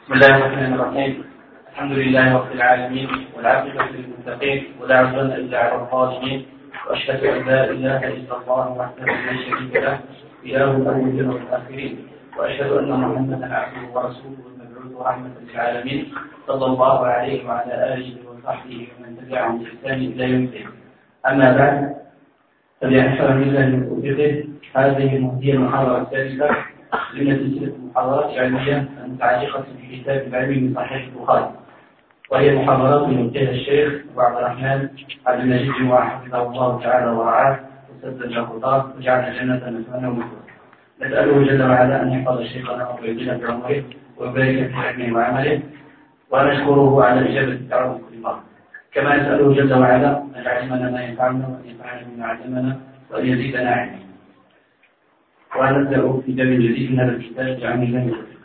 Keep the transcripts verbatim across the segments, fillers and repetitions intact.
بسم الله الرحمن الرحيم. الحمد لله رب العالمين والعاقبة للمتقين ولا عدوان إلا على الظالمين، وأشهد أن لا إله إلا الله وحده لا شريك له إله الأولين والآخرين، وأشهد أن محمدا عبده ورسوله المبعوث رحمة للعالمين صلى الله عليه وعلى آله وصحبه ومن تبعهم بإحسان إلى يوم الدين. أما بعد، فليحفظ بالله من توفيقه هذه هي المحاضرة الثالثة من سلسلة المحاضرات العلمية المتعلقة بكتاب العلم من صحيح البخاري، وهي محاضرات يوجهها الشيخ أبو عبد الرحمن عبد المجيد حفظه الله تعالى ورعاه وسدد له خطاه وجعل الجنة مثواه ومثواه. نسأله جل وعلا أن يحفظ شيخنا ويجزيه بعمره ويبارك في علمه وعمله، ونشكره على إجابة الدعوة بكل مرة. كما نسأله جل وعلا أن يعلمنا ما ينفعنا وأن ينفعنا بما علمنا وأن يزيدنا علما. ونبدأ في باب جديد من هذا الكتاب بعون الله وتوفيقه.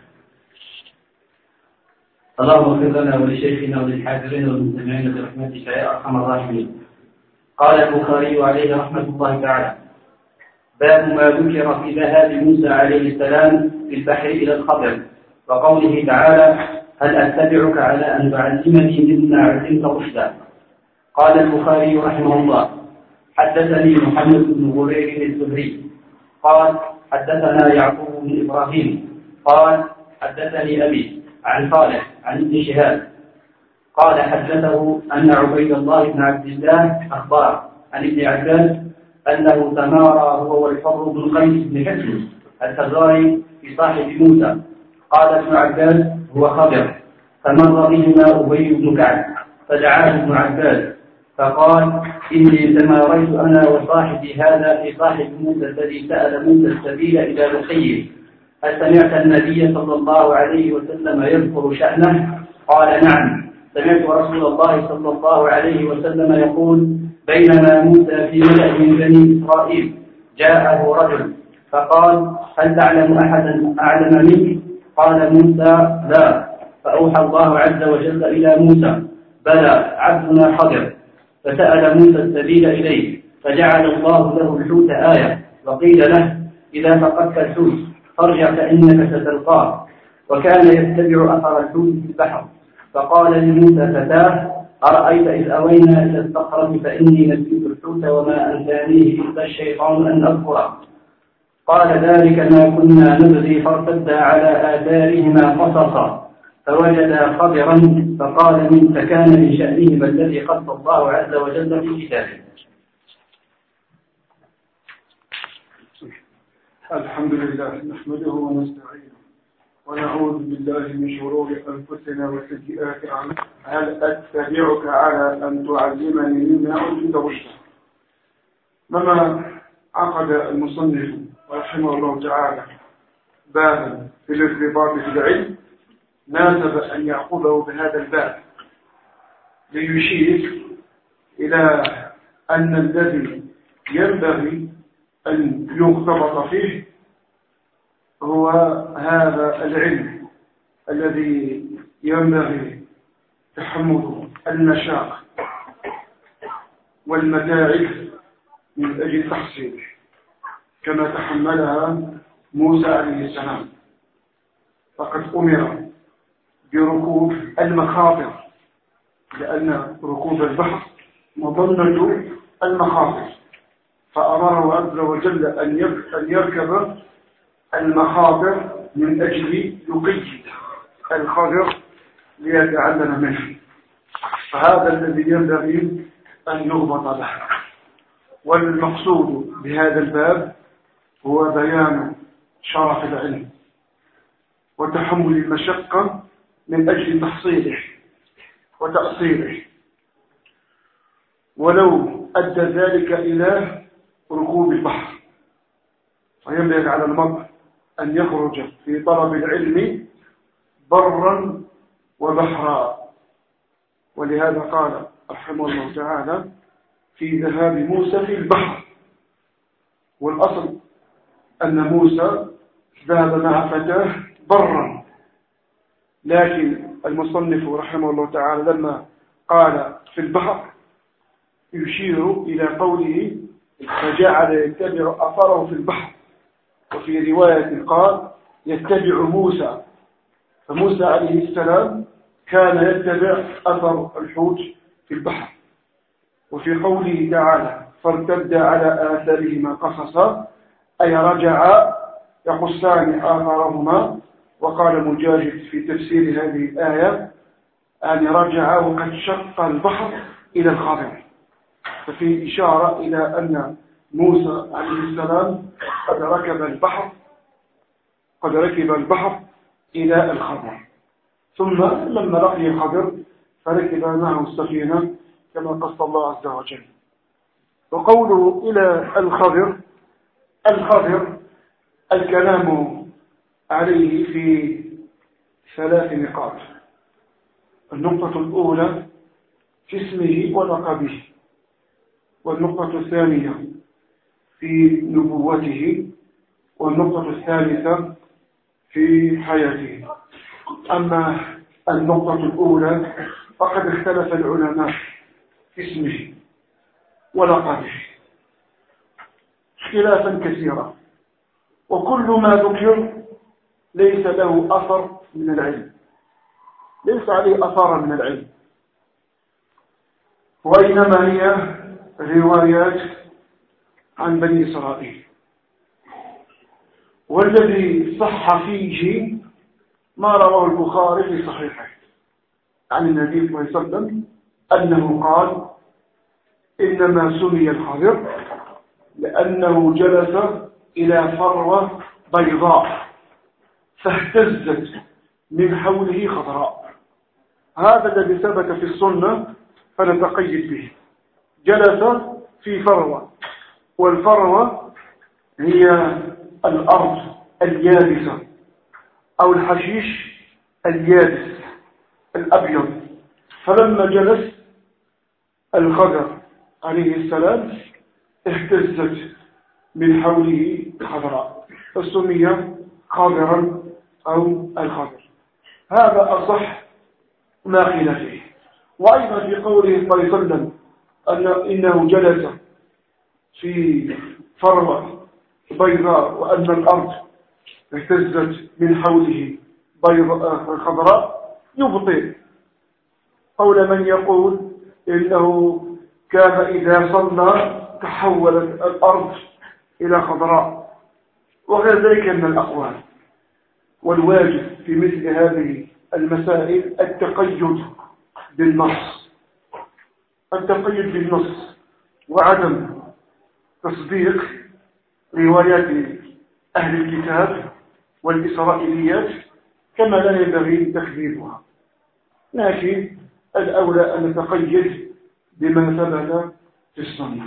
اللهم اغفر لنا ولشيخنا وللحاضرين والمستمعين برحمتك يا أرحم الراحمين. قال البخاري عليه رحمة الله تعالى: باب ما ذكر في ذهاب موسى عليه السلام في البحر إلى الخضر، وقوله تعالى: هل أتبعك على أن تعلمني مما علمت رشدا. قال البخاري رحمه الله: حدثني محمد بن غرير الزهري قال: حدثنا يعقوب بن إبراهيم قال: حدثني أبي عن صالح عن ابن شهاب قال: حدثه أن عبيد الله بن عبد الله أخبر عن ابن عباس أنه تمارى هو والحر بن قيس بن حسن الفزاري في صاحب موسى. قال ابن عباس: هو خضر. فمر بهما أبي بن كعب فدعاه ابن عباس فقال: إني تماريت أنا وصاحبي هذا في صاحب موسى الذي سأل موسى السبيل إلى لقيه، هل سمعت النبي صلى الله عليه وسلم يذكر شأنه؟ قال: نعم، سمعت رسول الله صلى الله عليه وسلم يقول: بينما موسى في ملأ من بني إسرائيل جاءه رجل فقال: هل تعلم أحدا أعلم منك؟ قال موسى: لا. فأوحى الله عز وجل إلى موسى: بلى، عبدنا خضر. فسأل موسى السبيل إليه فجعل الله له الحوت آية، وقيل له: إذا فقدت الحوت فارجع فإنك ستلقاه. وكان يتبع أثر الحوت في البحر. فقال لموسى فتاه: أرأيت إذ أوينا إلى الصخرة فإني نسيت الحوت وما أنسانيه إلا الشيطان أن أذكره. قال: ذلك ما كنا نبغي فارتدا على آثارهما قصصا فوجدا خضرا فقال: من فكان من شأنهما الذي قص الله عز وجل في كتابه. الحمد لله نحمده ونستعينه ونعوذ بالله من شرور أنفسنا وسيئات أعمالنا. هل أتبعك على أن تعلمني مما علمت رشدا. لما عقد المصنف رحمه الله تعالى بابا في الارتباط في العلم، ناسب أن يعقده بهذا الباب ليشير إلى أن الذي ينبغي أن يغتبط فيه هو هذا العلم الذي ينبغي تحمل المشاق والمتاعب من أجل تحصيله، كما تحملها موسى عليه السلام. فقد أمر بركوب المخاطر، لأن ركوب البحر مظنة المخاطر، فأمره عز وجل أن يركب المخاطر من أجل يقيد الخضر ليتعلم منه. فهذا الذي ينبغي أن يغبط به. والمقصود بهذا الباب هو بيان شرف العلم وتحمل المشقة من أجل تحصيله وتأصيله، ولو أدى ذلك إلى ركوب البحر. وينبغي على المرء أن يخرج في طلب العلم برا وبحرا. ولهذا قال رحمه الله تعالى في ذهاب موسى في البحر. والأصل أن موسى ذهب مع فتاه برا، لكن المصنف رحمه الله تعالى لما قال في البحر يشير إلى قوله فجعل يتبع أثره في البحر. وفي رواية قال: يتبع موسى فموسى عليه السلام كان يتبع أثر الحوت في البحر. وفي قوله تعالى فارتد على آثارهما قصصا أي رجع يقصان آثارهما. وقال مجاهد في تفسير هذه الآية أن رجع وقد شق البحر إلى الخضر، ففي إشارة إلى أن موسى عليه السلام قد ركب البحر قد ركب البحر إلى الخضر، ثم لما لقي الخضر فركب معه السفينة كما قص الله عز وجل. وقوله إلى الخضر الخضر الكلام عليه في ثلاث نقاط. النقطة الأولى في اسمه ولقبه، والنقطة الثانية في نبوته، والنقطة الثالثة في حياته. أما النقطة الأولى فقد اختلف العلماء في اسمه ولقبه اختلافا كثيرا، وكل ما ذكر ليس له أثر من العلم، ليس عليه أثر من العلم، وإنما هي روايات عن بني إسرائيل. والذي صح فيه ما رواه البخاري في صحيحه عن النبي صلى الله عليه وسلم أنه قال إنما سمي الخضر لأنه جلس إلى فروة بيضاء فاهتزت من حوله خضراء. هذا الذي ثبت في السنة فنتقيد به. جلس في فروة، والفروة هي الأرض اليابسة أو الحشيش اليابس الأبيض. فلما جلس الخضر عليه السلام اهتزت من حوله خضراء فسمي خضرا أو الخضر. هذا أصح ما قيل فيه. وأيضا في قوله صلى الله عليه وسلم أن إنه جلس في فروة بيضاء وأن الأرض اهتزت من حوله بيضاء خضراء يبطل قول من يقول إنه كان إذا صلى تحولت الأرض إلى خضراء، وغير ذلك من الأقوال. والواجب في مثل هذه المسائل التقيد بالنص التقيد بالنص وعدم تصديق روايات أهل الكتاب والإسرائيليات كما لا ينبغي تكذيبها، لكن الأولى أن نتقيد بما ثبت في السنة.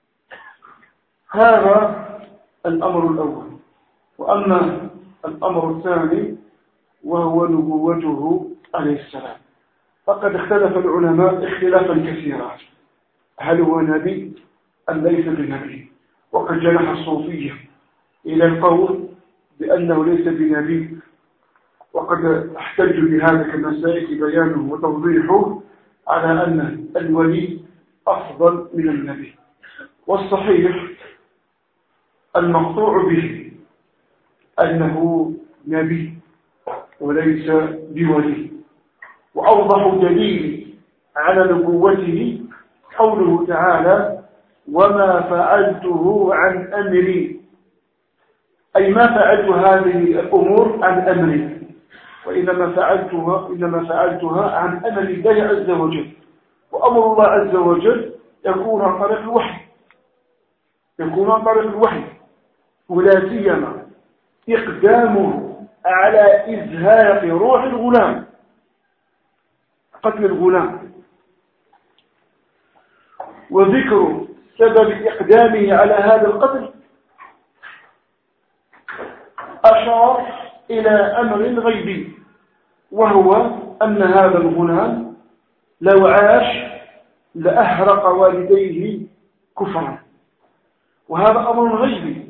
هذا الأمر الأول. وأما الأمر الثاني وهو نبوته عليه السلام، فقد اختلف العلماء اختلافا كثيرا، هل هو نبي أم ليس بنبي؟ وقد جنح الصوفية إلى القول بأنه ليس بنبي، وقد احتج بهذا كما سيأتي بيانه وتوضيحه على أن الولي أفضل من النبي. والصحيح المقطوع به أنه نبي وليس بولي. وأوضح دليل على نبوته قوله تعالى وما فعلته عن أمري، أي ما فعلت هذه الأمور عن أمري، وإنما فعلتها إنما فعلتها عن أمر الله عز وجل. وأمر الله عز وجل يكون عن طريق الوحي يكون عن طريق الوحي ولا سيما إقدامه على إزهاق روح الغلام، قتل الغلام، وذكر سبب إقدامه على هذا القتل أشار إلى أمر غيبي، وهو أن هذا الغلام لو عاش لأحرق والديه كفرا، وهذا أمر غيبي،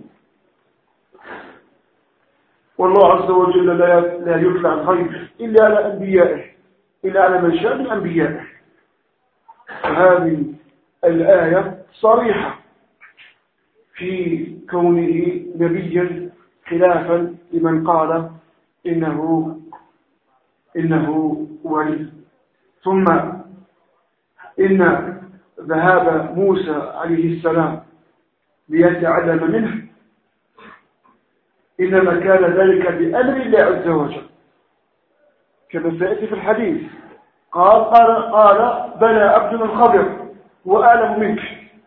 والله عز وجل لا يطلع الغيب إلا على أنبيائه إلا على من شاء من أنبيائه. هذه الآية صريحة في كونه نبيا خلافا لمن قال إنه إنه ولي. ثم إن ذهاب موسى عليه السلام ليتعلم منه إنما كان ذلك بأمر الله عز وجل كما سيأتي في الحديث. قال قال قال بلى عبدنا الخضر وأعلم منك.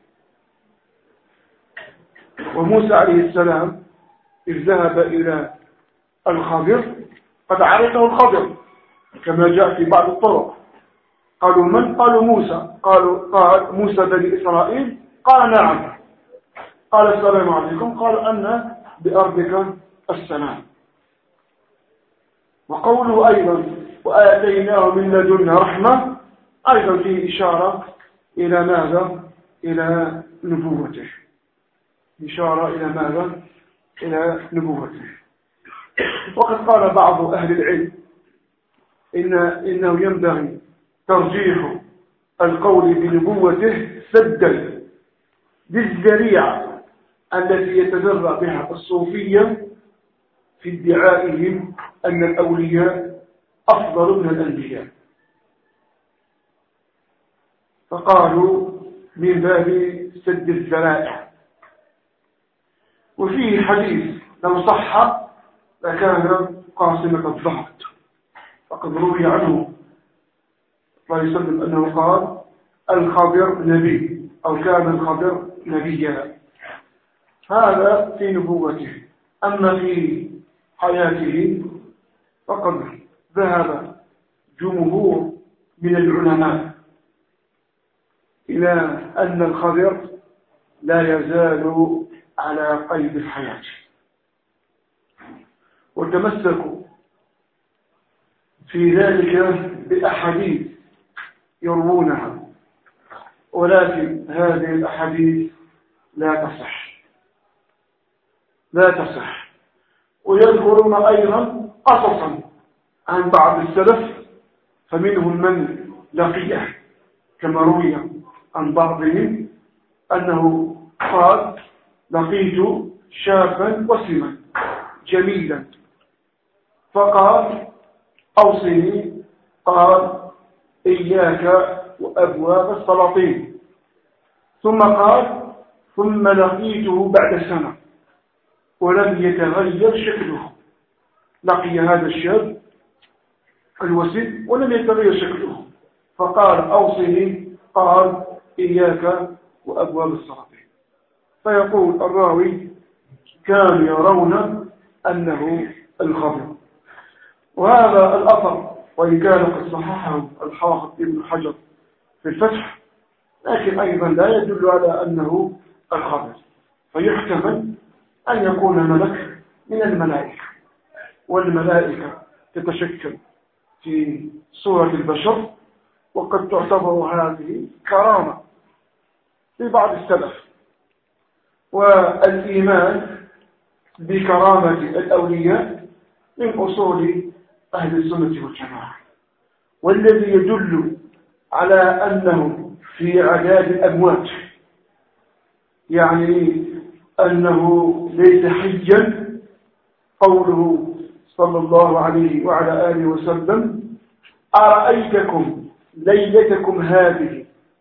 وموسى عليه السلام إذ ذهب إلى الخضر قد عرفه الخضر كما جاء في بعض الطرق. قالوا من؟ قالوا موسى. قالوا قال موسى بني إسرائيل. قال نعم. قال السلام عليكم. قال أن بأرضك السلام. وقوله أيضا وآتيناه من لدنا رحمة أيضا فيه إشارة إلى ماذا؟ إلى نبوته. إشارة إلى ماذا؟ إلى نبوته. وقد قال بعض أهل العلم إن إنه ينبغي ترجيح القول بنبوته سدا للذريعة التي يتذرع بها الصوفية في ادعائهم أن الأولياء أفضل من الأنبياء. فقالوا من باب سد الذرائع. وفيه حديث لو صح لكان قاصمة الضغط. فقد روي عنه صلى الله عليه وسلم أنه قال الخضر نبي أو كان الخضر نبيا. هذا في نبوته. أما في حياته فقد ذهب جمهور من العلماء إلى أن الخضر لا يزال على قيد الحياة، وتمسكوا في ذلك بأحاديث يروونها، ولكن هذه الأحاديث لا تصح لا تصح ويذكرون أيضا قصصا عن بعض السلف، فمنهم من لقيه كما روي عن بعضهم أنه قال لقيت شابا وسما جميلا فقال أوصني. قال إياك وأبواب السلاطين. ثم قال ثم لقيته بعد سنة ولم يتغير شكله. لقي هذا الشاب الوسيم ولم يتغير شكله فقال أوصني. قال إياك وأبواب السلاطين. فيقول الراوي كانوا يرون أنه الخضر. وهذا الأثر وإن كان قد صححه الحافظ ابن حجر في الفتح لكن أيضا لا يدل على أنه الخضر، فيحتمل أن يكون ملك من الملائكة، والملائكة تتشكل في صورة البشر، وقد تعتبر هذه كرامة لبعض السلف. والإيمان بكرامة الأولياء من أصول أهل السنة والجماعة، والذي يدل على أنه في عداد الأموات، يعني أنه ليس حيا، قوله صلى الله عليه وعلى آله وسلم أرأيتكم ليلتكم هذه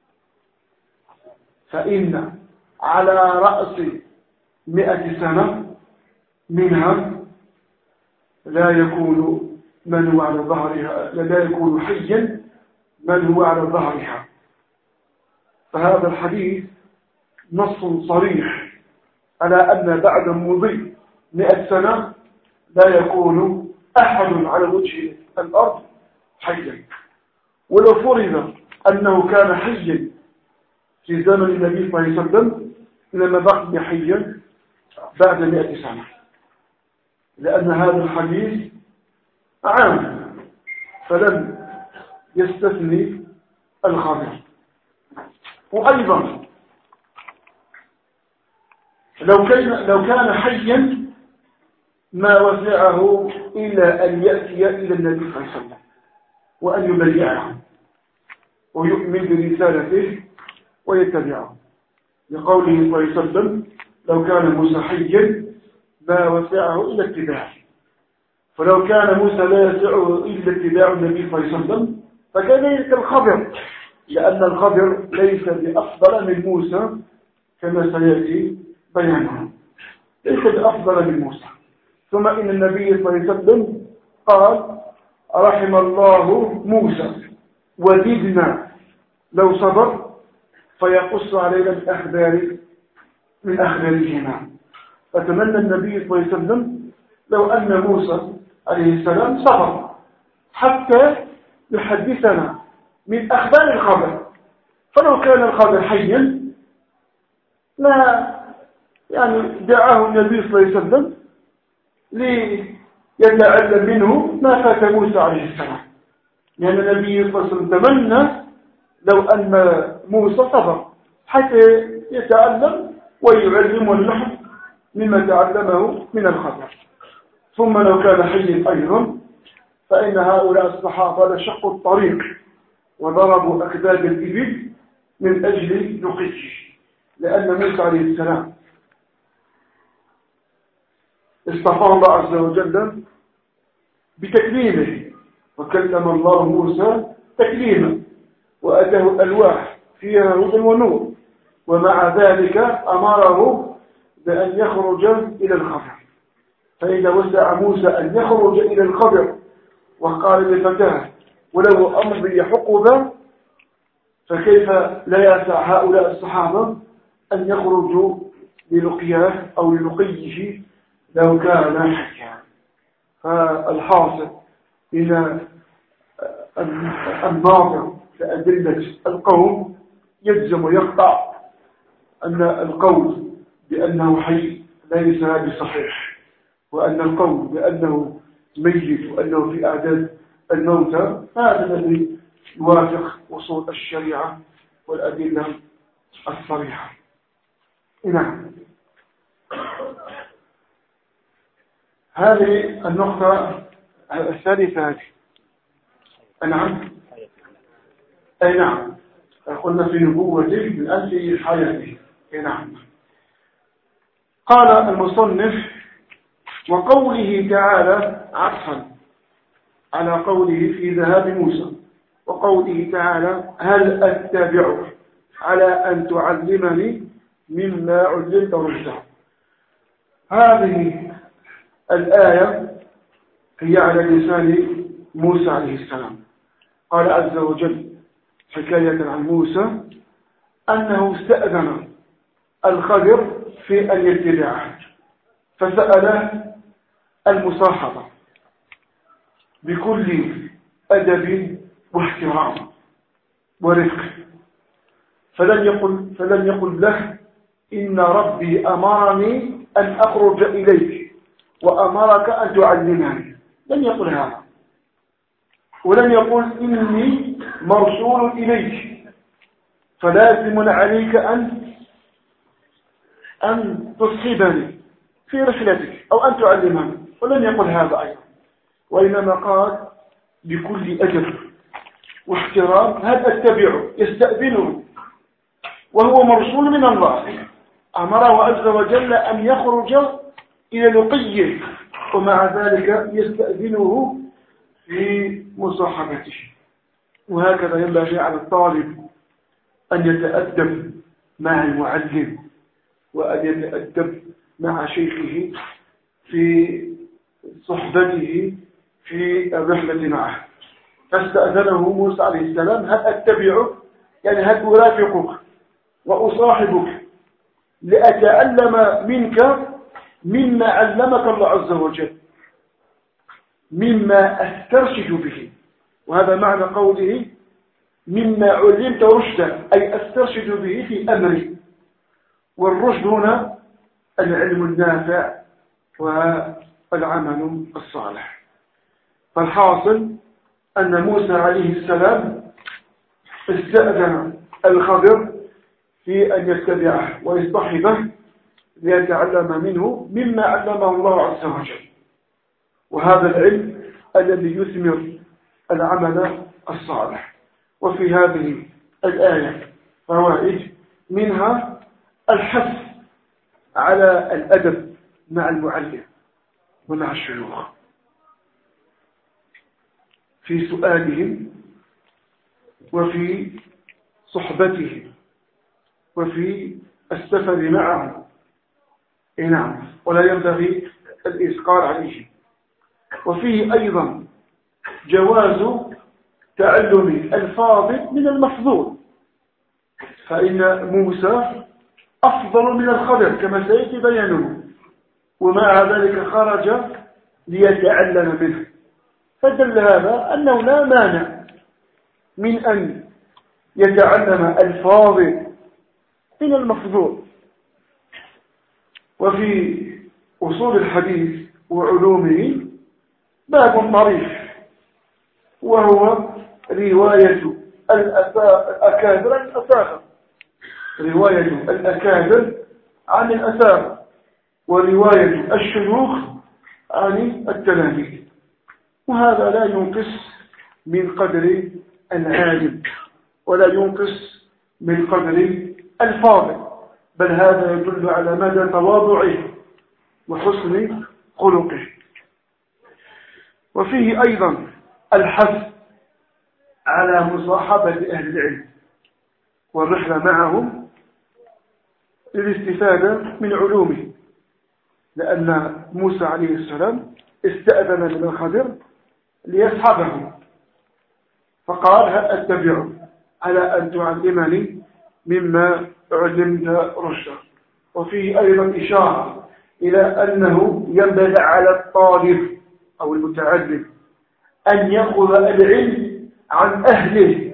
فإن على رأس مئة سنة منها لا يكون من هو على ظهرها لا يكون حيا من هو على ظهرها. فهذا الحديث نص صريح على أن بعد مضي مئة سنة لا يكون أحد على وجه الأرض حيا. ولو فرض أنه كان حيا في زمن النبي صلى الله عليه وسلم لما بقي حيا بعد مئة سنة، لأن هذا الحديث عام فلم يستثني الخبر. وأيضا لو كان لو كان حيا ما وسعه إلا أن يأتي إلى النبي صلى الله عليه وسلم وأن يبايعه ويؤمن برسالته ويتبعه، لقوله صلى الله عليه وسلم لو كان موسى حيا ما وسعه إلى اتباعه. فلو كان موسى لا يسعه إلا اتباع النبي صلى الله عليه وسلم فكذلك الخضر، لأن الخضر ليس بأفضل من موسى كما سيأتي بيانه، ليس بأفضل من موسى. ثم إن النبي صلى الله عليه وسلم قال رحم الله موسى وددنا لو صبر فيقص علينا الأخبار من أخبارهما. فتمنى النبي صلى الله عليه وسلم لو أن موسى عليه السلام صبر حتى يحدثنا من أخبار الخبر، فلو كان الخبر حيا لا يعني دعاه النبي صلى الله عليه وسلم ليتعلم منه ما فات موسى عليه السلام، لأن يعني النبي صلى الله عليه وسلم تمنى لو أن موسى صبر حتى يتعلم ويعلم النحو مما تعلمه من الخبر. ثم لو كان حيا أيضا فإن هؤلاء الصحابة لشقوا الطريق وضربوا أكذاب الإبل من أجل لقيه، لأن موسى عليه السلام اصطفاه الله عز وجل بتكليمه، وكلم الله موسى تكليما وأتاه ألواح فيها هدى ونور، ومع ذلك أمره بأن يخرج إلى الخبر. فإذا وسع موسى أن يخرج إلى الخبر وقال لفتاه ولو أمضي حقبا، فكيف لا يسع هؤلاء الصحابة أن يخرجوا للقياه أو للقيه لو كان حيا. فالحاصل إن الناظر لأدلة القوم يجزم ويقطع أن القول بأنه حي ليس بصحيح، وأن القول بأنه ميت وأنه في أعداد الموتى هذا الذي يوافق وصول الشريعة والأدلة الصريحة. نعم، هذه النقطة الثالثة هذه. نعم، أي نعم، قلنا في نبوته من أجل حياته. نعم. قال المصنف وقوله تعالى عطفا على قوله في ذهاب موسى، وقوله تعالى هل أتبعك على أن تعلمني مما علمت رشدا. هذه الآية هي على لسان موسى عليه السلام. قال عز وجل حكاية عن موسى أنه استأذن الخضر في أن يتبعه، فسأله المصاحبة بكل أدب واحترام ورفق، فلم يقل, فلم يقل له إن ربي أمرني أن أخرج إليك وأمرك أن تعلمني، لم يقل هذا. ولم يقل إني مرسول إليك فلازم عليك أن أن تصحبني في رحلتك أو أن تعلمني، ولم يقل هذا أيضا، وإنما قال بكل أدب واحترام هل أتبعه، يستأذنه وهو مرسول من الله، أمره عز وجل أن يخرج إلى لقيه، ومع ذلك يستأذنه في مصاحبته. وهكذا ينبغي على الطالب أن يتأدب مع المعلم وأن يتأدب مع شيخه في صحبته في الرحلة معه. فاستأذنه موسى عليه السلام هل أتبعك، يعني هل أرافقك وأصاحبك لأتعلم منك مما علمك الله عز وجل، مما أسترشد به. وهذا معنى قوله مما علمت رشدا، أي أسترشد به في أمري. والرشد هنا العلم النافع والعمل الصالح. فالحاصل أن موسى عليه السلام استأذن الخضر في أن يتبعه ويصطحبه ليتعلم منه مما علمه الله عز وجل، وهذا العلم الذي يثمر العمل الصالح. وفي هذه الآية فوائد، منها الحث على الأدب مع المعلم ومع الشيوخ، في سؤالهم وفي صحبتهم وفي السفر معهم. نعم، ولا ينبغي الإثقال عليهم. وفيه أيضا جواز تعلم الفاضل من المفضول، فإن موسى أفضل من الخضر كما سيأتي بيانه، ومع ذلك خرج ليتعلم منه، فدل هذا أنه لا مانع من أن يتعلم الفاضل من المفضول. وفي أصول الحديث وعلومه باب طريف، وهو رواية الأكابر عن الأساخر، رواية الأكابر عن الأساخر، ورواية الشيوخ عن التلاميذ. وهذا لا ينقص من قدر العالم ولا ينقص من قدر الفاضل، بل هذا يدل على مدى تواضعه وحسن خلقه. وفيه أيضا الحث على مصاحبة أهل العلم والرحلة معهم للاستفادة من علومه، لأن موسى عليه السلام استأذن من الخضر ليصحبه، فقال هل أتبعك على أن تعلمني مما علمت رشدا. وفيه أيضا إشارة إلى أنه ينبغي على الطالب أو المتعلم أن يأخذ العلم عن أهله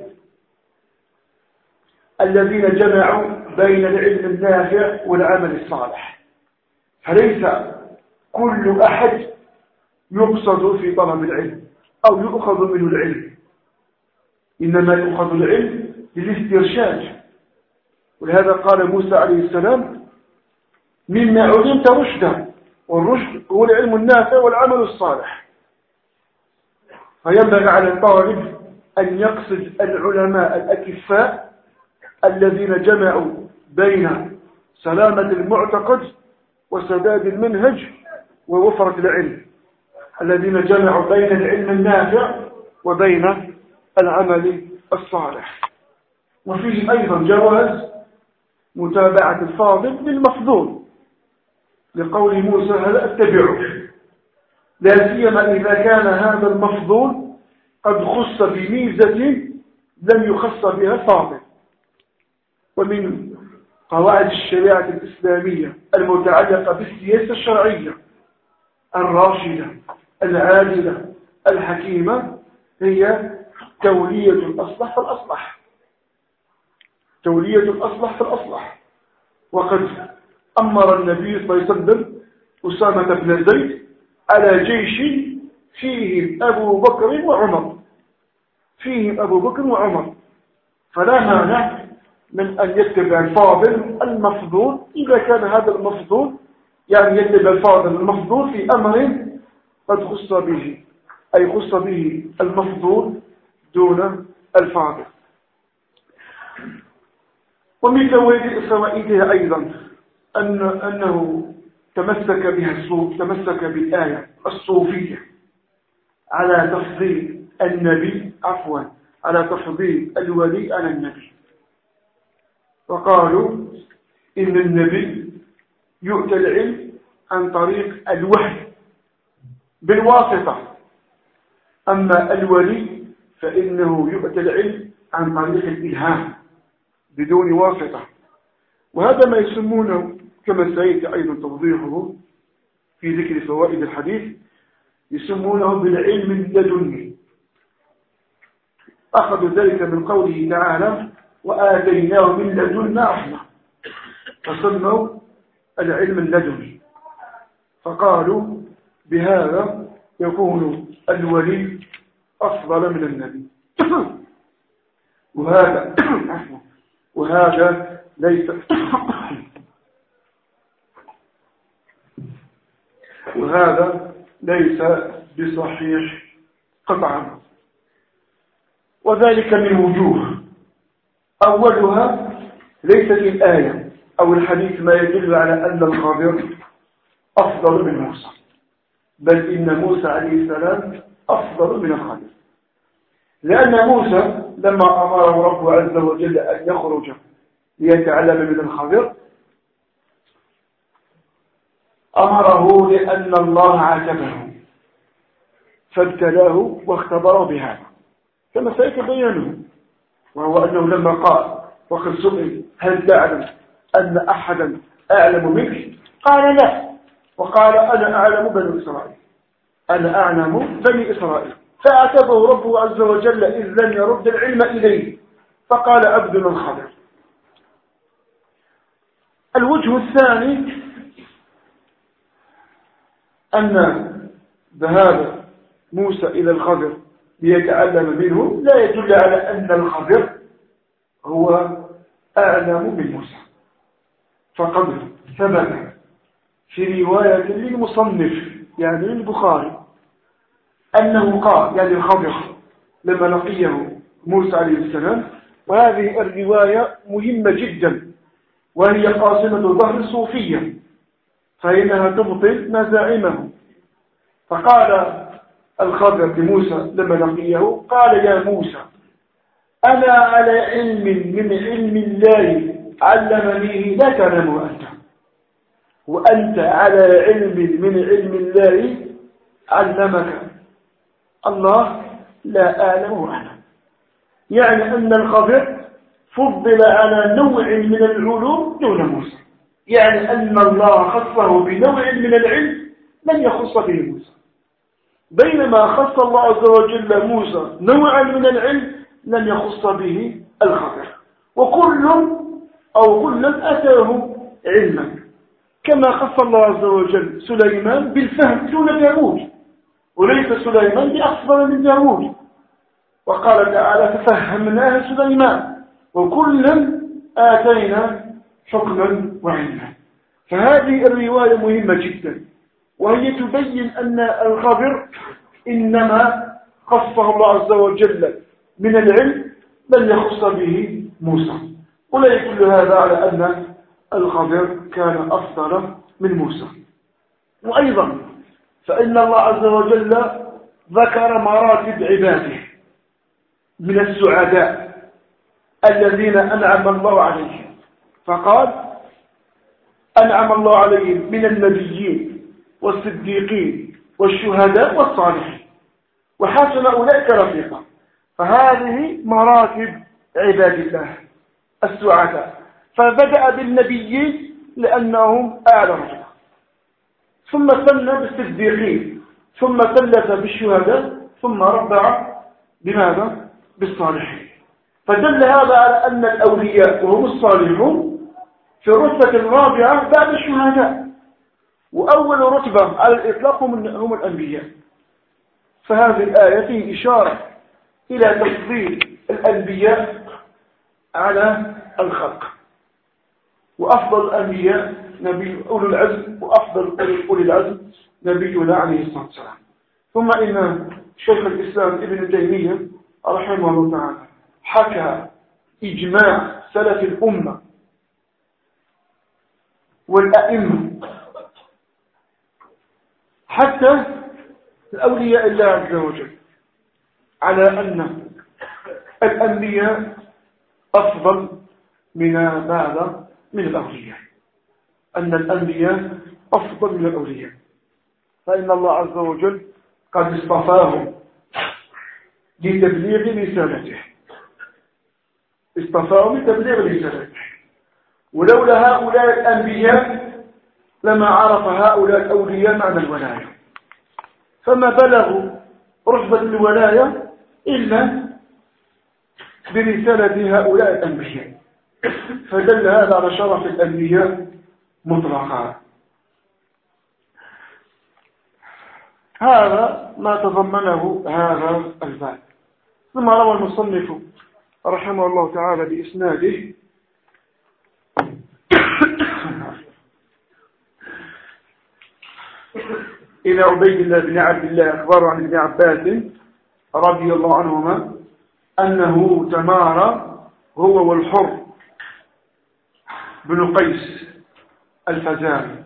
الذين جمعوا بين العلم النافع والعمل الصالح، فليس كل أحد يقصد في طلب العلم أو يؤخذ منه العلم، إنما يؤخذ العلم للاسترشاد. ولهذا قال موسى عليه السلام مما علمت رشدا، والرشد هو العلم النافع والعمل الصالح. فينبغي على الطالب أن يقصد العلماء الأكفاء الذين جمعوا بين سلامة المعتقد وسداد المنهج ووفرة العلم، الذين جمعوا بين العلم النافع وبين العمل الصالح. وفيه أيضا جواز متابعة الفاضل للمفضول، لقول موسى هل أتبعك، لا سيما إذا كان هذا المفضول قد خص بميزة لم يخص بها الفاضل. ومن قواعد الشريعة الإسلامية المتعلقة بالسياسة الشرعية الراشدة العادلة الحكيمة هي تولية الأصلح فالأصلح، تولية الأصلح فالأصلح. وقد أمر النبي صلى الله عليه وسلم أسامة بن زيد على جيش فيهم أبو بكر وعمر، فيهم أبو بكر وعمر، فلا مانع من أن يتبع الفاضل المفضول إذا كان هذا المفضول يعني يتبع الفاضل المفضول في أمر قد خص به، أي خص به المفضول دون الفاضل. ومن فوائدها أيضا أن أنه تمسك بها الصوف تمسك بالآية الصوفية على تفضيل النبي عفوا على تفضيل الولي على النبي، وقالوا إن النبي يؤتى العلم عن طريق الوحي بالواسطة، أما الولي فإنه يؤتى العلم عن طريق الإلهام بدون واسطة. وهذا ما يسمونه كما سيأتي أيضا توضيحه في ذكر فوائد الحديث، يسمونه بالعلم اللدني، أخذوا ذلك من قوله تعالى وآتيناه من لدنا رحمة، فسموا العلم اللدني، فقالوا بهذا يكون الولي أفضل من النبي. وهذا وهذا ليس وهذا ليس بصحيح قطعا، وذلك من وجوه. أولها ليست الآية أو الحديث ما يدل على أن الخضر أفضل من موسى، بل إن موسى عليه السلام أفضل من الخضر، لأن موسى لما أمره ربه عز وجل أن يخرج ليتعلم من الخضر أمره لأن الله عاتبه فابتلاه واختبره بهذا كما سيتبينه، وهو أنه لما قال وقد سئل هل تعلم أن أحدا أعلم منك؟ قال لا، وقال أنا أعلم بني إسرائيل، أنا أعلم بني إسرائيل، فأعتبه ربه عز وجل إذ لم يرد العلم إليه فقال عبدنا الخضر. الوجه الثاني أن ذهاب موسى إلى الخضر ليتعلم منه لا يدل على أن الخضر هو أعلم من موسى، فقد ثبت في رواية للمصنف يعني للبخاري أنه قال يعني الخضر لما لقيه موسى عليه السلام، وهذه الرواية مهمة جدا وهي قاسمة ظهر الصوفية فإنها تبطل مزاعمه. فقال الخضر لموسى لما لقيه قال يا موسى أنا على علم من علم الله علمنيه لا تعلمه أنت، وأنت على علم من علم الله علمك الله لا أعلمه أنا. يعني أن الخضر فضل على نوع من العلوم دون موسى، يعني أن الله خصه بنوع من العلم لم يخص به موسى، بينما خص الله عز وجل موسى نوعا من العلم لم يخص به الخضر. وكل أو كل أتاه علما، كما خص الله عز وجل سليمان بالفهم دون داود، وليس سليمان بأفضل من داود، وقال تعالى ففهمناه سليمان وكلا آتينا حكما وعلما. فهذه الرواية مهمة جدا، وهي تبين أن الخضر إنما خصه الله عز وجل من العلم بل يخص به موسى، ولا يدل هذا على أن الخضر كان أفضل من موسى. وأيضا فإن الله عز وجل ذكر مراتب عباده من السعداء الذين أنعم الله عليهم، فقال أنعم الله عليهم من النبيين والصديقين والشهداء والصالحين وحسن أولئك رفيقا. فهذه مراتب عباد الله السعداء، فبدأ بالنبيين لأنهم أعلى رتبة، ثم ثنى بالصديقين، ثم ثلث بالشهداء، ثم ربع بماذا؟ بالصالحين. فدل هذا على أن الأولياء وهم الصالحون في الرتبة الرابعة بعد الشهداء، وأول رتبة على الإطلاق هم الأنبياء. فهذه الآية فيه إشارة إلى تفضيل الأنبياء على الخلق، وأفضل الأنبياء نبي أولي العزم، وأفضل أولي العزم نبينا عليه الصلاة والسلام. ثم إن شيخ الإسلام ابن تيمية رحمه الله تعالى حكى إجماع سلف الأمة والأئمة حتى الأولياء الله عز وجل على أن الأنبياء أفضل من ماذا؟ من الأولياء، أن الأنبياء أفضل من الأولياء، فإن الله عز وجل قد اصطفاهم لتبليغ رسالته، اصطفاهم لتبليغ رسالته، ولولا هؤلاء الأنبياء لما عرف هؤلاء الأولياء معنى الولاية، فما بلغوا رتبة الولاية إلا برسالة هؤلاء الأنبياء. فدل هذا على شرف الأنبياء مطلقا. هذا ما تضمنه هذا الباب. ثم روى المصنف رحمه الله تعالى بإسناده إلى عبيد الله بن عبد الله أخبر عن ابن عباس رضي الله عنهما أنه تمارى هو والحر بن قيس الفزاري،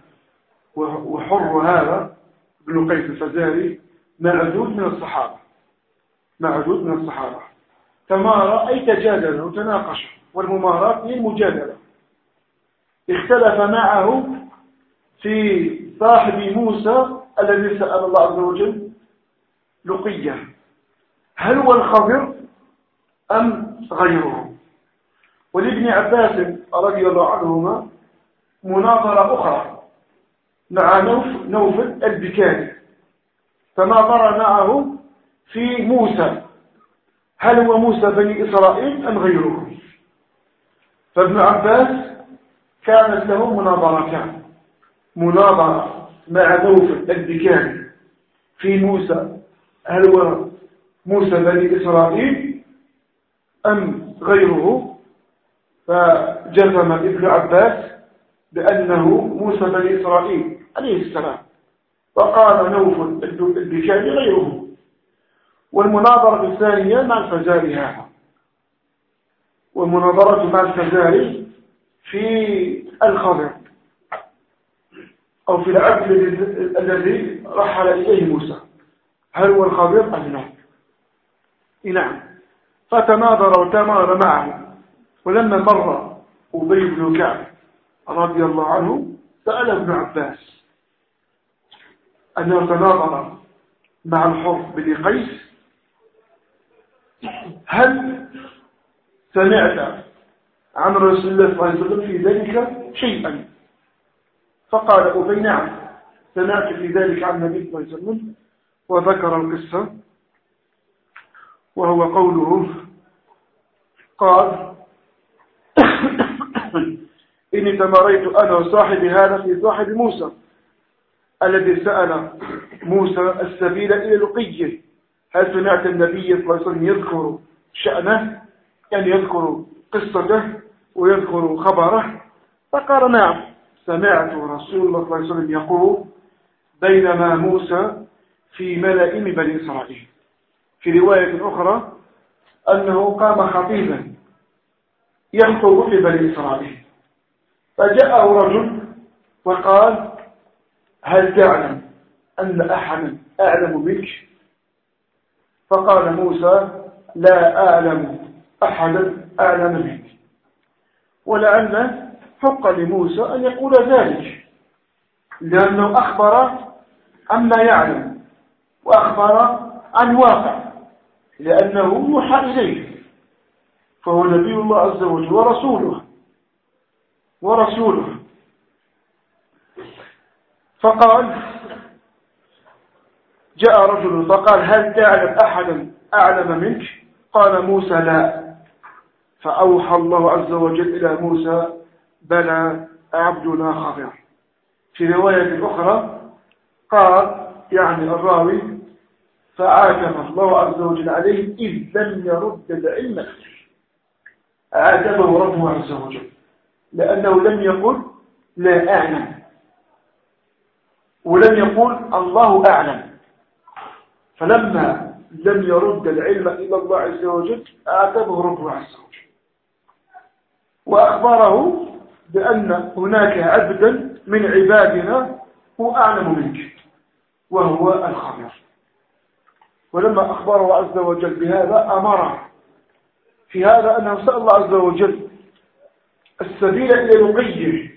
وحر هذا بن قيس الفزاري معدود من الصحابة، معدود من الصحابة. تمارى أي تجادل وتناقش، والممارات هي المجادلة. اختلف معه في صاحب موسى الذي سأل الله عز وجل لقية، هل هو الخضر أم غيره؟ ولابن عباس رضي الله عنهما مناظرة أخرى مع نوفل البكاري، تناظر معه في موسى، هل هو موسى بني إسرائيل أم غيره؟ فابن عباس كانت له مناظرتان، مناظرة مع نوفل البكاري في موسى، هل هو موسى بني إسرائيل أم غيره؟ فجزم ابن عباس بأنه موسى بني إسرائيل عليه السلام، وقال نوفل البكاري غيره. والمناظرة الثانية مع الفزاري هذا، والمناظرة مع الفزاري في الخضر أو في العبد الذي رحل إليه موسى، هل هو الخضر أم لا؟ نعم. فتناظر وتمار معه، ولما مر أبي بن كعب رضي الله عنه سأل ابن عباس أنه تناظر مع الحر بن قيس، هل سمعت عن رسول الله صلى الله عليه وسلم في ذلك شيئا؟ فقال أبي نعم، سمعت في ذلك عن النبي صلى الله عليه وسلم، وذكر القصة، وهو قوله قال إني تماريت أنا وصاحبي هذا في صاحب موسى الذي سأل موسى السبيل إلى لقيه، هل سمعت النبي صلى الله عليه وسلم يذكر شأنه، يعني يذكر قصته ويذكر خبره؟ فقال نعم، سمعت رسول الله صلى الله عليه وسلم يقول بينما موسى في ملأ من بني إسرائيل. في رواية أخرى أنه قام خطيبا يخطب في بني إسرائيل، فجاءه رجل وقال هل تعلم أن أحدا أعلم منك؟ فقال موسى لا أعلم أحدا أعلم منك. ولعل حق لموسى أن يقول ذلك، لأنه أخبر عما يعلم وأخبر عن واقع، لأنه يوحى إليه، فهو نبي الله عز وجل ورسوله ورسوله فقال جاء رجل فقال هل تعلم أحدا أعلم منك؟ قال موسى لا. فأوحى الله عز وجل إلى موسى بلى عبدنا خضر. في رواية أخرى قال يعني الراوي فعاتب الله عز وجل عليه إذ لم يرد العلم، عاتبه ربه عز وجل لأنه لم يقل لا أعلم، ولم يقول الله أعلم، فلما لم يرد العلم إلى الله عز وجل عاتبه ربه عز وجل، وأخبره بأن هناك عبدا من عبادنا هو أعلم منك وهو الخبير. ولما أخبره عز وجل بهذا أمره في هذا أنه سأل الله عز وجل السبيل إلى لقيه،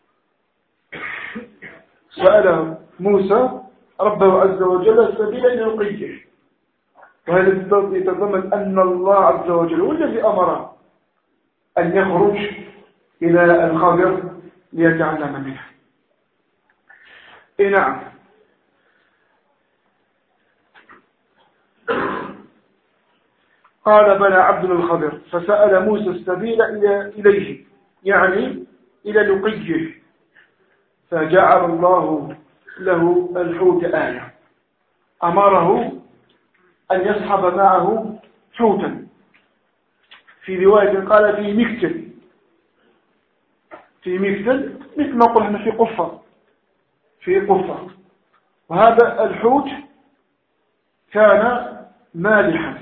سأل موسى ربه عز وجل السبيل إلى لقيه، وهذا يتضمن أن الله عز وجل هو الذي أمره أن يخرج إلى الخضر ليتعلم منه. إيه نعم. قال بلى عبد الخضر، فسأل موسى السبيل إليه يعني إلى لقيه، فجعل الله له الحوت آية، أمره أن يسحب معه حوتا. في رواية قال في مكتل، في مكتل مثل ما قلنا في قفة، في قفة. وهذا الحوت كان مالحا،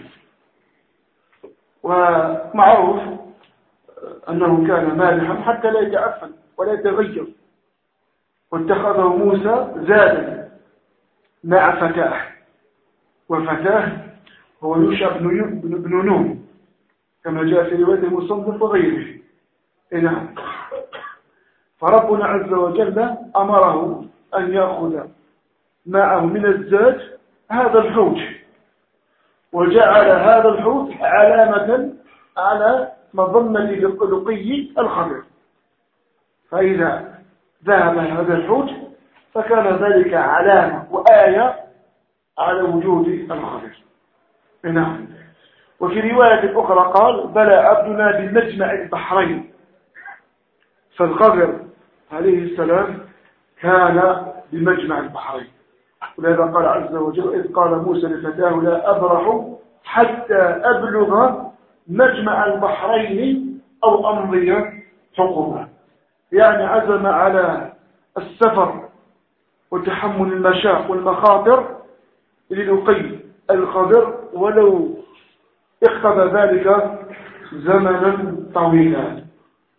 ومعروف أنه كان مالحا حتى لا يتعفن ولا يتغير، واتخذه موسى زادا مع فتاه، وفتاه هو يوشع بن نون كما جاء في رواية المصنف وغيره. نعم. فربنا عز وجل أمره أن يأخذ معه من الزاد هذا الحوت، وجعل هذا الحوت علامة على مظنة لقي الخضر، فإذا ذهب هذا الحوت فكان ذلك علامة وآية على وجود الخضر. نعم. وفي رواية أخرى قال بلى عبدنا بمجمع البحرين، فالخضر عليه السلام كان بمجمع البحرين، ولهذا قال عز وجل إذ قال موسى لفتاه لا أبرح حتى أبلغ مجمع البحرين أو أمضي حقوبا، يعني عزم على السفر وتحمل المشاق والمخاطر للقي الخضر ولو اقتضى ذلك زمنا طويلا.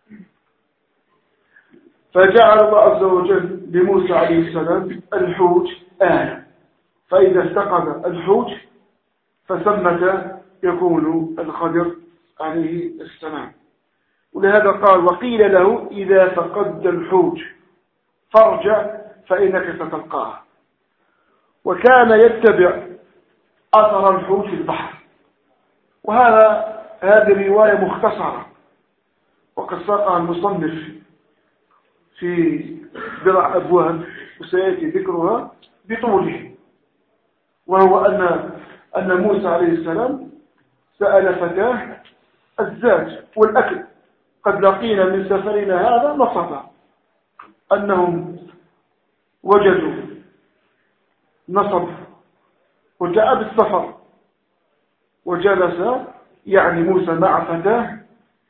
فجعل الله عز وجل لموسى عليه السلام الحوت آية، فإذا استقم الحوت فثمة يكون الخضر عليه السلام. ولهذا قال وقيل له إذا فقدت الحوت فارجع فإنك ستلقاه. وكان يتبع أثر الحوت في البحر، وهذا هذه الرواية مختصرة وقد ساقها المصنف في بضع أبواب وسيأتي ذكرها بطوله، وهو أن أن موسى عليه السلام سأل فتاه الزاد والأكل، قد لقينا من سفرنا هذا نصبا، أنهم وجدوا نصب وجاء بالسفر وجلس يعني موسى مع فتاه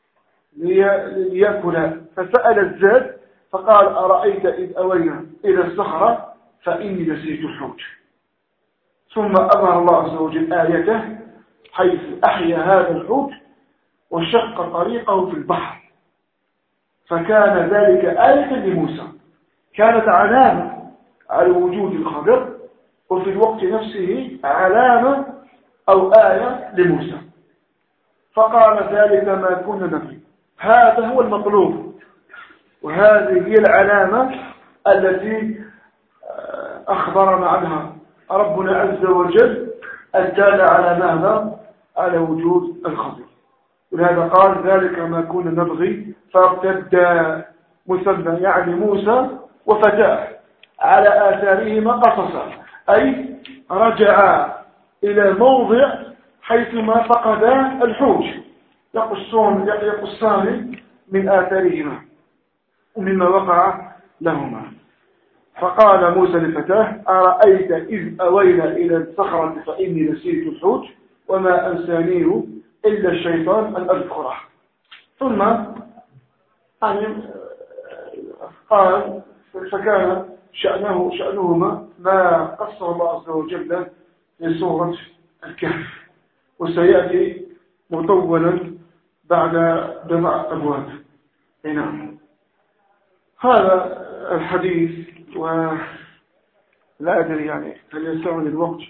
ليأكل، فسأل الزاد فقال أرأيت إذ أوينا إلى الصخرة فإني نسيت الحوت. ثم أظهر الله عز وجل آيته حيث أحيا هذا الحوت وشق طريقه في البحر، فكان ذلك آية لموسى، كانت علامة على وجود الخضر وفي الوقت نفسه علامة أو آية لموسى. فقال ذلك ما كنا نبغي، هذا هو المطلوب، وهذه هي العلامة التي أخبرنا عنها ربنا عز وجل الدالة على ماذا؟ على وجود الخضر. ولهذا قال ذلك ما كنا نبغي فارتد مثنى يعني موسى وفتاه على آثارهما قصصا، أي رجع إلى موضع حيثما فقدا الحوت يقصون يقصان من آثارهما مما وقع لهما. فقال موسى لفتاه أرأيت إذ أوينا إلى الصخرة فإني نسيت الحوت وما أنسانيه إلا الشيطان أن أذكره. ثم يعني قال فكان شأنه شأنهما ما قصه الله عز وجل في سورة الكهف، وسيأتي مطولا بعد بضع أبواب. نعم. هذا الحديث ولا أدري يعني هل يسعني الوقت.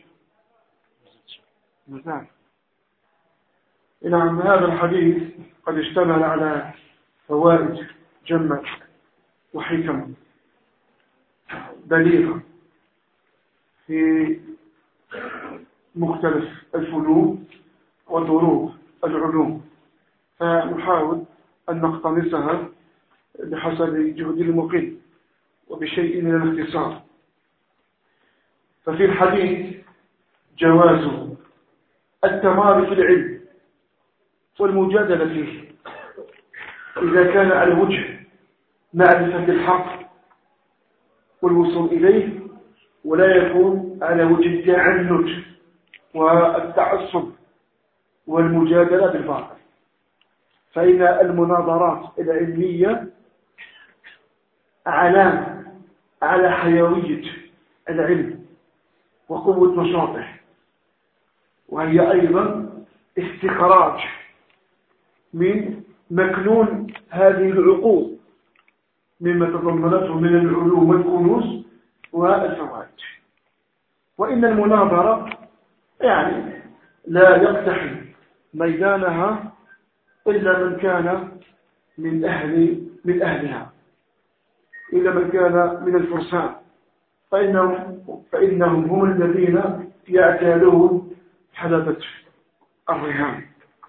نعم. نعم. هذا الحديث قد اشتمل على فوائد جمة وحكم بليغة في مختلف الفنون وضروب العلوم، فنحاول أن نقتنصها بحسب جهد المقيم وبشيء من الاختصار. ففي الحديث جواز التماري في العلم والمجادلة فيه إذا كان على وجه معرفة الحق والوصول إليه، ولا يكون على وجه التعنت والتعصب والمجادلة بالباطل. فإن المناظرات العلمية علامة على حيوية العلم وقوة نشاطه، وهي أيضا استخراج من مكنون هذه العقول مما تضمنته من العلوم والكنوز والفوائد. وإن المناظرة يعني لا يقتحم ميدانها إلا من كان من أهل من أهلها، إلا من كان من الفرسان، فإنهم, فإنهم هم الذين يعتادون حلبة الرهان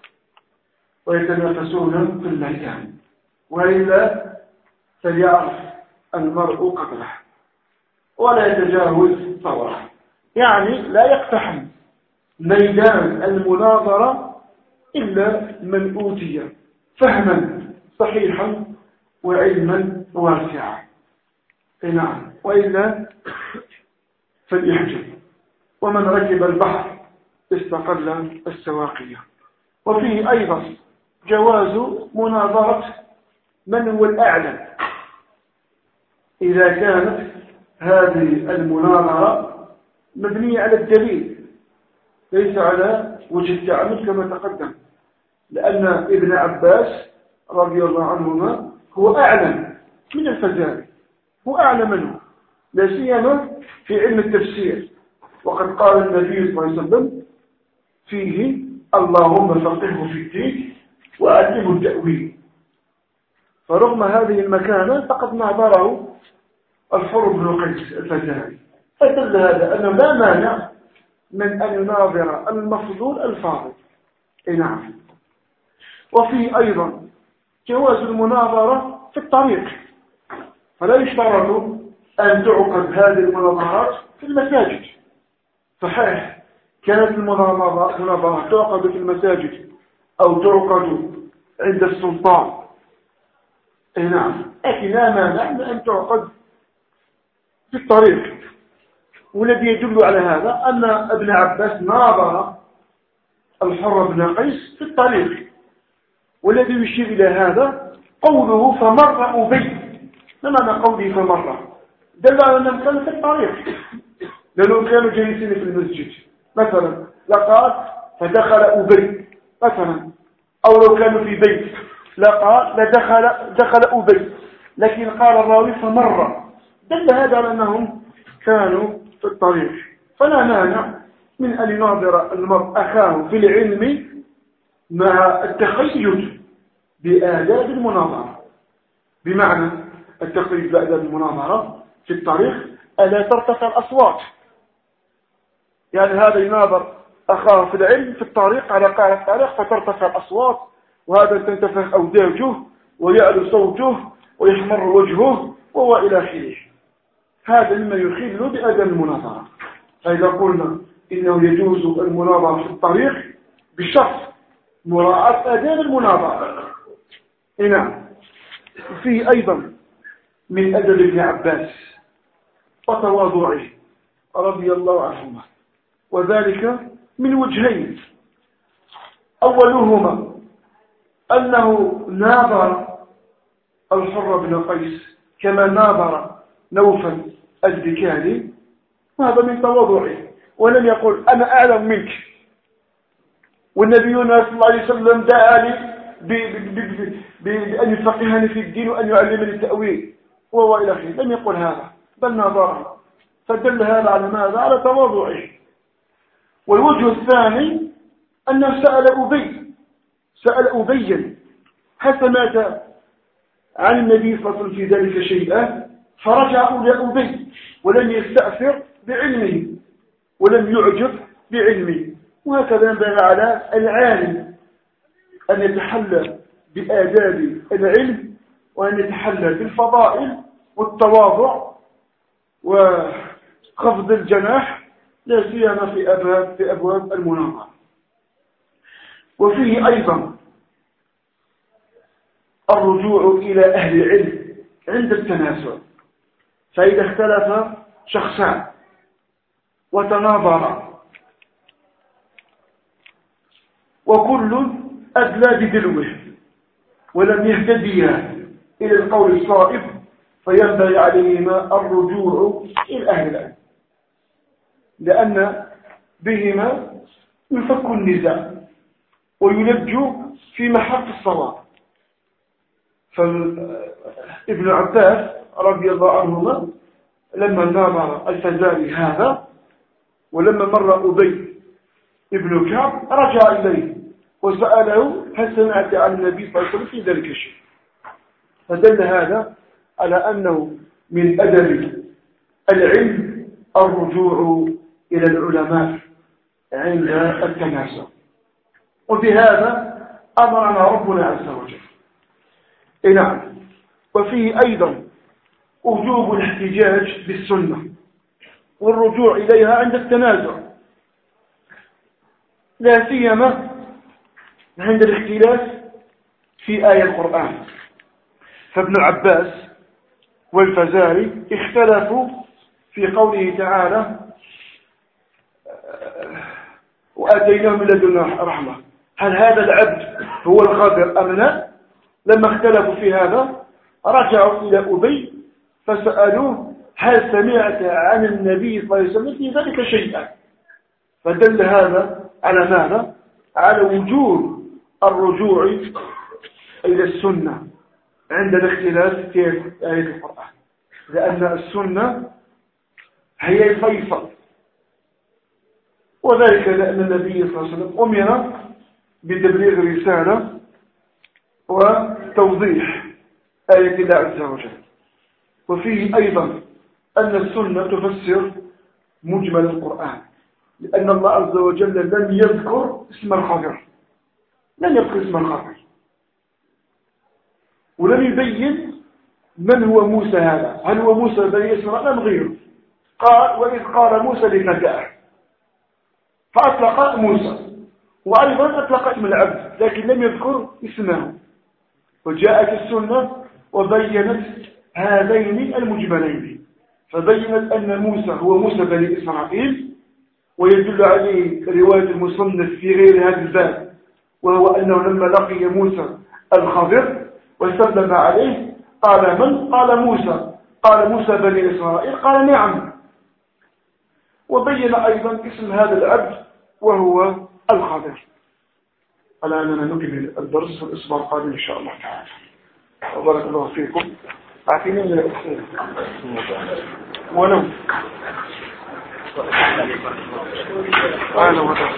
ويتنافسون في الميدان، وإلا فليعرف المرء قدره ولا يتجاوز طوره. يعني لا يقتحم ميدان المناظرة إلا من أوتي فهما صحيحا وعلما واسعا، نعم، وإلا فليحجب. ومن ركب البحر استقل السواقية. وفيه أيضا جواز مناظرة من هو الأعلم إذا كانت هذه المناظرة مبنية على الدليل ليس على وجه التعمد كما تقدم، لأن ابن عباس رضي الله عنهما هو أعلم من الفزاري، هو أعلم منه لا سيما في علم التفسير، وقد قال النبي صلى الله عليه وسلم فيه: اللهم فقهه في الدين وعلمه التأويل. فرغم هذه المكانة فقد ناظره الحر بن قيس الفزاري، فدل هذا أنه لا مانع من أن يناظر المفضول الفاضل. نعم. وفي أيضا جواز المناظرة في الطريق، فلا يشترط أن تعقد هذه المناظرات في المساجد. صحيح كانت المناظرة تعقد في المساجد أو تعقد عند السلطان، نعم، لكن لا مانع من أن تعقد في الطريق. والذي يدل على هذا أن ابن عباس ناظر الحر بن قيس في الطريق، والذي يشير إلى هذا قوله فمر أبي. ما معنى قوله فمر؟ دل على أنهم كانوا في الطريق، لأنهم كانوا جالسين في المسجد مثلا، لقال فدخل أبي مثلا، أو لو كانوا في بيت لقال لدخل دخل أبي، لكن قال الراوي فمر، دل هذا على أنهم كانوا في الطريق. فلا مانع من أن يناظر المرء أخاه في العلم مع التقيد بآداب المناظرة. بمعنى التقيد بآداب المناظرة في الطريق ألا ترتفع الأصوات، يعني هذا يناظر أخاه في العلم في الطريق على قاع الطريق فترتفع الأصوات، وهذا تنتفخ أوداجه ويعلو صوته ويحمر وجهه وهو إلى آخره. هذا مما يخل بأدب المناظرة. فإذا قلنا إنه يجوز المناظرة في الطريق بشرط مراعاة آداب المناظرة. نعم. فيه أيضا من أدب ابن عباس وتواضعه رضي الله عنهما، وذلك من وجهين. أولهما أنه ناظر الحر بن قيس كما ناظر نوفل البكالي، وهذا من تواضعه، ولم يقل أنا أعلم منك والنبي صلى الله عليه وسلم دعاني بأن يفقهني في الدين وأن يعلمني التأويل وهو إلى آخره. لم يقل هذا، بل ناظره، فدل هذا على ماذا؟ على تواضعه. والوجه الثاني أنه سأل أبي سأل أبيا هل سمعت عن النبي صلى الله عليه وسلم في ذلك شيئا، فرجع إلى أبي ولم يستأثر بعلمه ولم يعجب بعلمه. وهكذا ينبغي على العالم أن يتحلى بآداب العلم وأن يتحلى بالفضائل والتواضع وخفض الجناح، لا سيما في أبواب في أبواب المناظرة. وفيه أيضا الرجوع إلى أهل العلم عند التنازع، فإذا اختلف شخصان وتناظرا وكل أدلى بدلوه ولم يهتديا إلى القول الصائب، فينبغي عليهما الرجوع إلى أهل العلم، لأن بهما يفك النزاع ويلج في محط الصواب. فابن عباس رضي الله عنهما لما ناظر الفزاري هذا ولما مر أبي ابن كعب رجع إليه وسأله هل سمعت عن النبي صلى الله عليه وسلم في ذلك الشيء؟ فدل هذا على أنه من أدب العلم الرجوع إلى العلماء عند التنازع، وبهذا أمرنا ربنا عز وجل. نعم. وفيه أيضا وجوب الاحتجاج بالسنة والرجوع إليها عند التنازع، لا سيما عند الاختلاف في آية القرآن. فابن عباس والفزاري اختلفوا في قوله تعالى وآتيناه من لدنا رحمة، هل هذا العبد هو الخضر أم لا؟ لما اختلفوا في هذا رجعوا إلى أبي فسألوه هل سمعت عن النبي صلى الله عليه وسلم في ذلك شيئا؟ فدل هذا على ماذا؟ على وجوب الرجوع إلى السنة عند الاختلاف في آية القرآن، لأن السنة هي الفيصل، وذلك لأن النبي صلى الله عليه وسلم أمر بتبليغ الرسالة وتوضيح آية الله عز وجل. وفيه أيضا أن السنة تفسر مجمل القرآن، لأن الله عز وجل لم يذكر اسم الخضر، لم يذكر اسم الخضر، ولم يبين من هو موسى هذا، هل هو موسى بني إسرائيل أم غيره؟ قال وإذ قال موسى لفتاه، فأطلق موسى، وأيضا أطلق اسم العبد لكن لم يذكر اسمه. وجاءت السنة وبينت هذين المجملين، فبينت أن موسى هو موسى بني إسرائيل، ويدل عليه رواية المصنف في غير هذا الباب، وهو أنه لما لقي موسى الخضر وسلم عليه قال من؟ قال موسى. قال موسى بني إسرائيل؟ قال نعم. وبين أيضا اسم هذا العبد وهو الخضر. الآن أنا نكمل الدرس في الأسبوع القادم إن شاء الله تعالى. وبارك الله فيكم. عافيني من الأسئلة ولو أهلا وسهلا.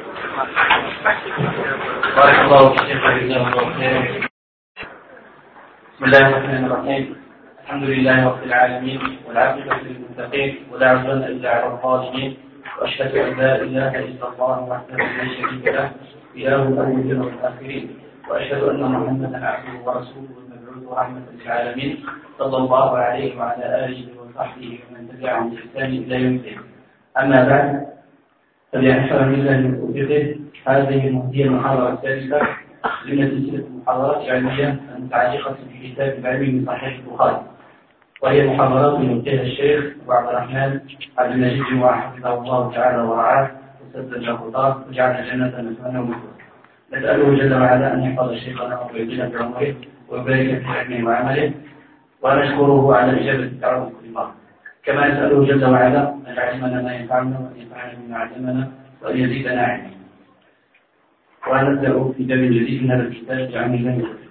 بارك الله فيك جزاك الله خير. بسم الله الرحمن الرحيم. الحمد لله رب العالمين والعاقبة للمتقين ولا عدوان إلا على الظالمين، وأشهد أن لا إله إلا الله وحده لا شريك له إله الأولين والآخرين، وأشهد أن محمدا عبده ورسوله المبعوث رحمة للعالمين صلى الله عليه وعلى آله وصحبه ومن تبعهم بإحسان إلى يوم الدين. أما بعد، فليحشر بالله من توفيقه هذه المهدية المحاضرة الثالثة من سلسلة المحاضرات العلمية المتعلقة بكتاب العلم من صحيح البخاري، وهي محاضرات يلقيها الشيخ أبو عبد الرحمن عبد المجيد حفظه الله تعالى ورعاه وسدد له الله وجعل الجنة مثواه ومثواه. نسأله جل وعلا أن يحفظ شيخنا ويطيل في عمره ويبارك في علمه وعمله، ونشكره على إجابة الدعوة كل مرة. كما نسأله جل وعلا أن يعلمنا ما ينفعنا وأن ينفعنا بما علمنا وأن يزيدنا علما. ونبدأ في باب جديد من هذا الكتاب بعون الله وتوفيقه.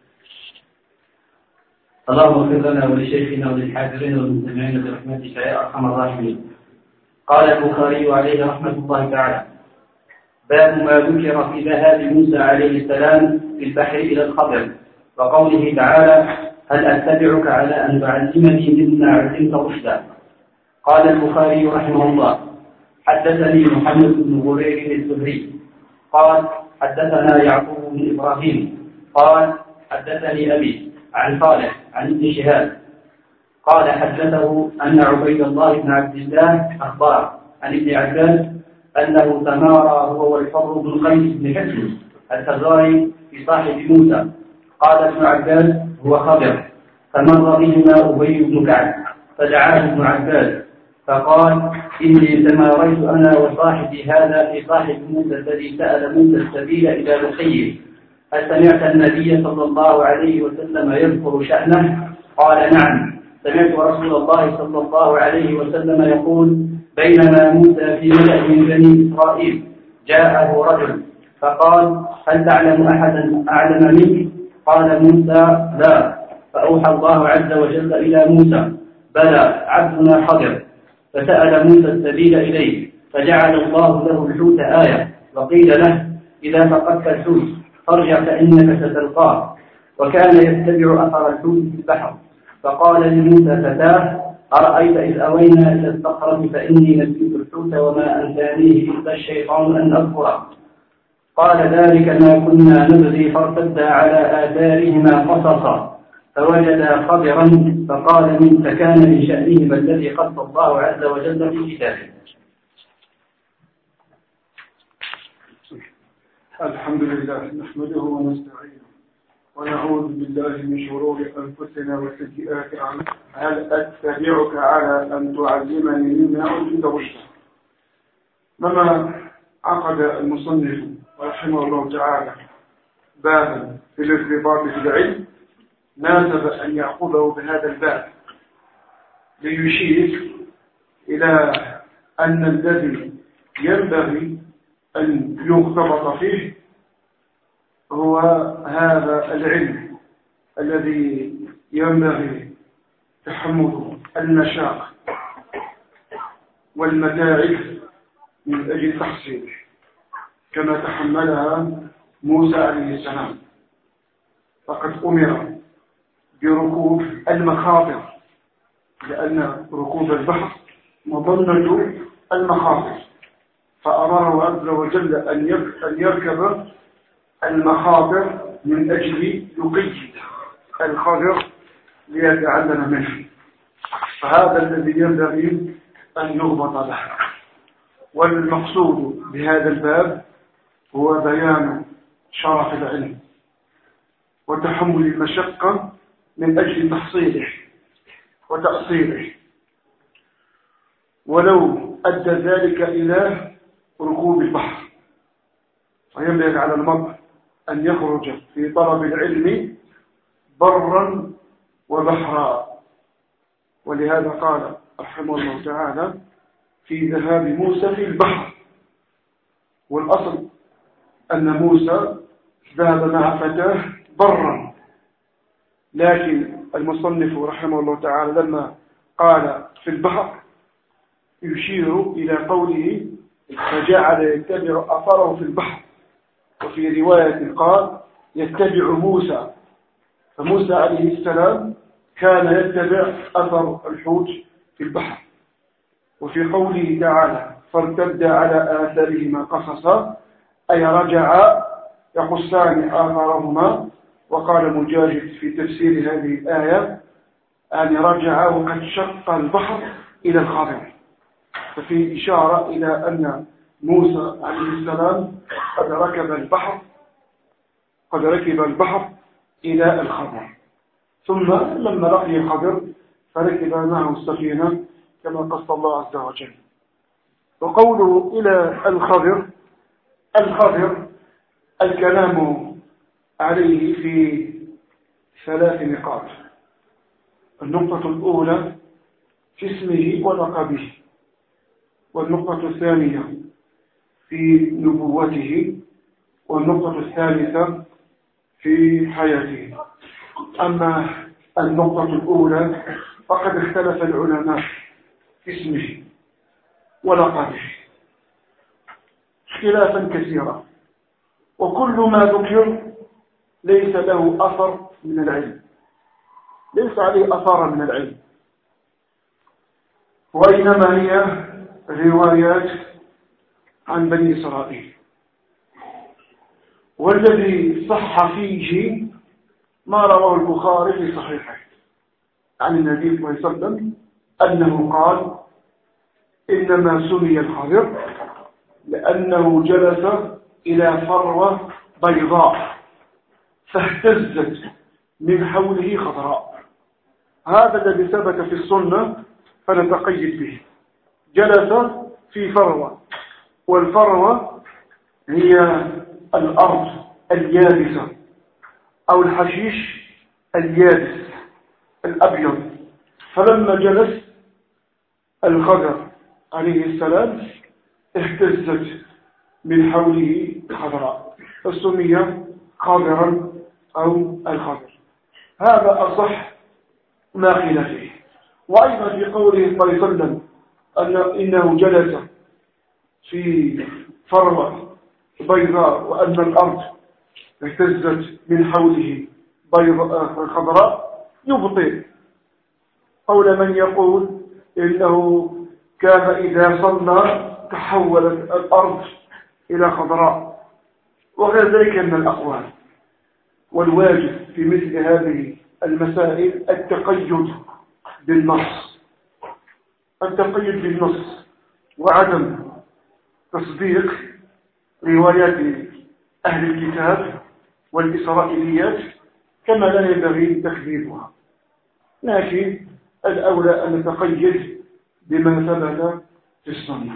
اللهم اغفر لنا ولشيخنا وللحاضرين والمستمعين برحمتك يا أرحم الراحمين. قال البخاري عليه رحمة الله تعالى: باب ما ذكر في ذهاب موسى عليه السلام في البحر إلى الخضر، وقوله تعالى: هل أتبعك على أن تعلمني مما علمت رشدا. قال البخاري رحمه الله: حدثني محمد بن غرير الزهري قال حدثنا يعقوب بن إبراهيم قال حدثني أبي عن صالح عن ابن شهاب قال حدثه أن عبيد الله بن عبد الله أخبر عن ابن عباس أنه تمارى هو والحر بن قيس بن حسن الفزاري في صاحب موسى. قال ابن عباس: هو خضر. فمر بهما أبي بن كعب فدعاه ابن عباس فقال: إني تماريت أنا وصاحبي هذا في صاحب موسى الذي سأل موسى السبيل إلى لقيه، هل سمعت النبي صلى الله عليه وسلم يذكر شأنه؟ قال: نعم، سمعت رسول الله صلى الله عليه وسلم يقول: بينما موسى في ملأ من بني إسرائيل جاءه رجل فقال: هل تعلم أحدا أعلم منك؟ قال موسى: لا. فأوحى الله عز وجل إلى موسى: بلى، عبدنا خضر. فسأل موسى السبيل إليه فجعل الله له الحوت آية، وقيل له إذا فقدت الحوت فارجع فإنك ستلقاه، وكان يتبع أثر الحوت في البحر. فقال لموسى فتاه أرأيت إذ أوينا إلى الصخرة فإني نسيت الحوت وما أنسانيه إلا الشيطان أن أذكره. قال ذلك ما كنا نبغي فارتدا على آثارهما قصصا فوجدا خضرا فقال من فكان من شأنهما الذي قص الله عز وجل في كتابه. الحمد لله نحمده ونستعينه ونعوذ بالله من شرور أنفسنا وسيئات أعمالنا. هل أتبعك على أن تعلمني مما علمت رشدا؟ لما عقد المصنف رحمه الله تعالى بابا في الارتباط بالعلم ناسب أن يأخذه بهذا الباب ليشير إلى أن الذي ينبغي أن يغتبط فيه هو هذا العلم الذي ينبغي تحمل المشاق والمتاعب من أجل تحصيله كما تحملها موسى عليه السلام. فقد أمر بركوب المخاطر لأن ركوب البحر مظنة المخاطر، فأمره عز وجل أن يركب المخاطر من أجل يقيد الخضر ليتعلم منه. فهذا الذي ينبغي أن يغبط له. والمقصود بهذا الباب هو بيان شرف العلم وتحمل المشقة من أجل تحصيله وتأصيله، ولو أدى ذلك إلى ركوب البحر. وينبغي على المرء أن يخرج في طلب العلم برا وبحرا. ولهذا قال رحمه الله تعالى في ذهاب موسى في البحر. والأصل أن موسى ذهب مع فتاه برا، لكن المصنف رحمه الله تعالى لما قال في البحر يشير إلى قوله فجعل يتبع أثره في البحر، وفي رواية قال يتبع موسى. فموسى عليه السلام كان يتبع أثر الحوت في البحر. وفي قوله تعالى فارتد على آثارهما قصصا أي رجع يقصان آثارهما. وقال مجاهد في تفسير هذه الآية أن رجع وقد شق البحر إلى الخضر. ففي إشارة إلى أن موسى عليه السلام قد ركب البحر قد ركب البحر إلى الخضر، ثم لما لقي الخضر فركب معه السفينة كما قص الله عز وجل. وقوله إلى الخضر الخضر الكلام عليه في ثلاث نقاط. النقطة الأولى في اسمه ولقبه، والنقطة الثانية في نبوته، والنقطة الثالثة في حياته. أما النقطة الأولى فقد اختلف العلماء في اسمه ولقبه اختلافا كثيرا، وكل ما ذكر ليس له أثر من العلم، ليس عليه أثر من العلم، وإنما هي روايات عن بني إسرائيل. والذي صح فيه ما رواه البخاري في صحيحه عن النبي صلى الله عليه وسلم أنه قال إنما سمي الخضر لأنه جلس إلى فروة بيضاء فاهتزت من حوله خضراء. هذا الذي ثبت في السنة فنتقيد به. جلس في فروة، والفروة هي الأرض اليابسة أو الحشيش اليابس الأبيض. فلما جلس الخضر عليه السلام اهتزت من حوله خضراء فسمي خضرا أو الخضر. هذا أصح ما قيل فيه. وأيضا في قوله صلى الله عليه وسلم أن إنه جلس في فروة بيضاء وأن الأرض اهتزت من حوله بيضاء خضراء يبطل قول من يقول إنه كان إذا صلى تحولت الأرض إلى خضراء وغير ذلك من الأقوال. والواجب في مثل هذه المسائل التقيد بالنص التقيد بالنص وعدم تصديق روايات أهل الكتاب والإسرائيليات كما لا ينبغي تكذيبها، لكن الأولى أن نتقيد بما ثبت في السنة.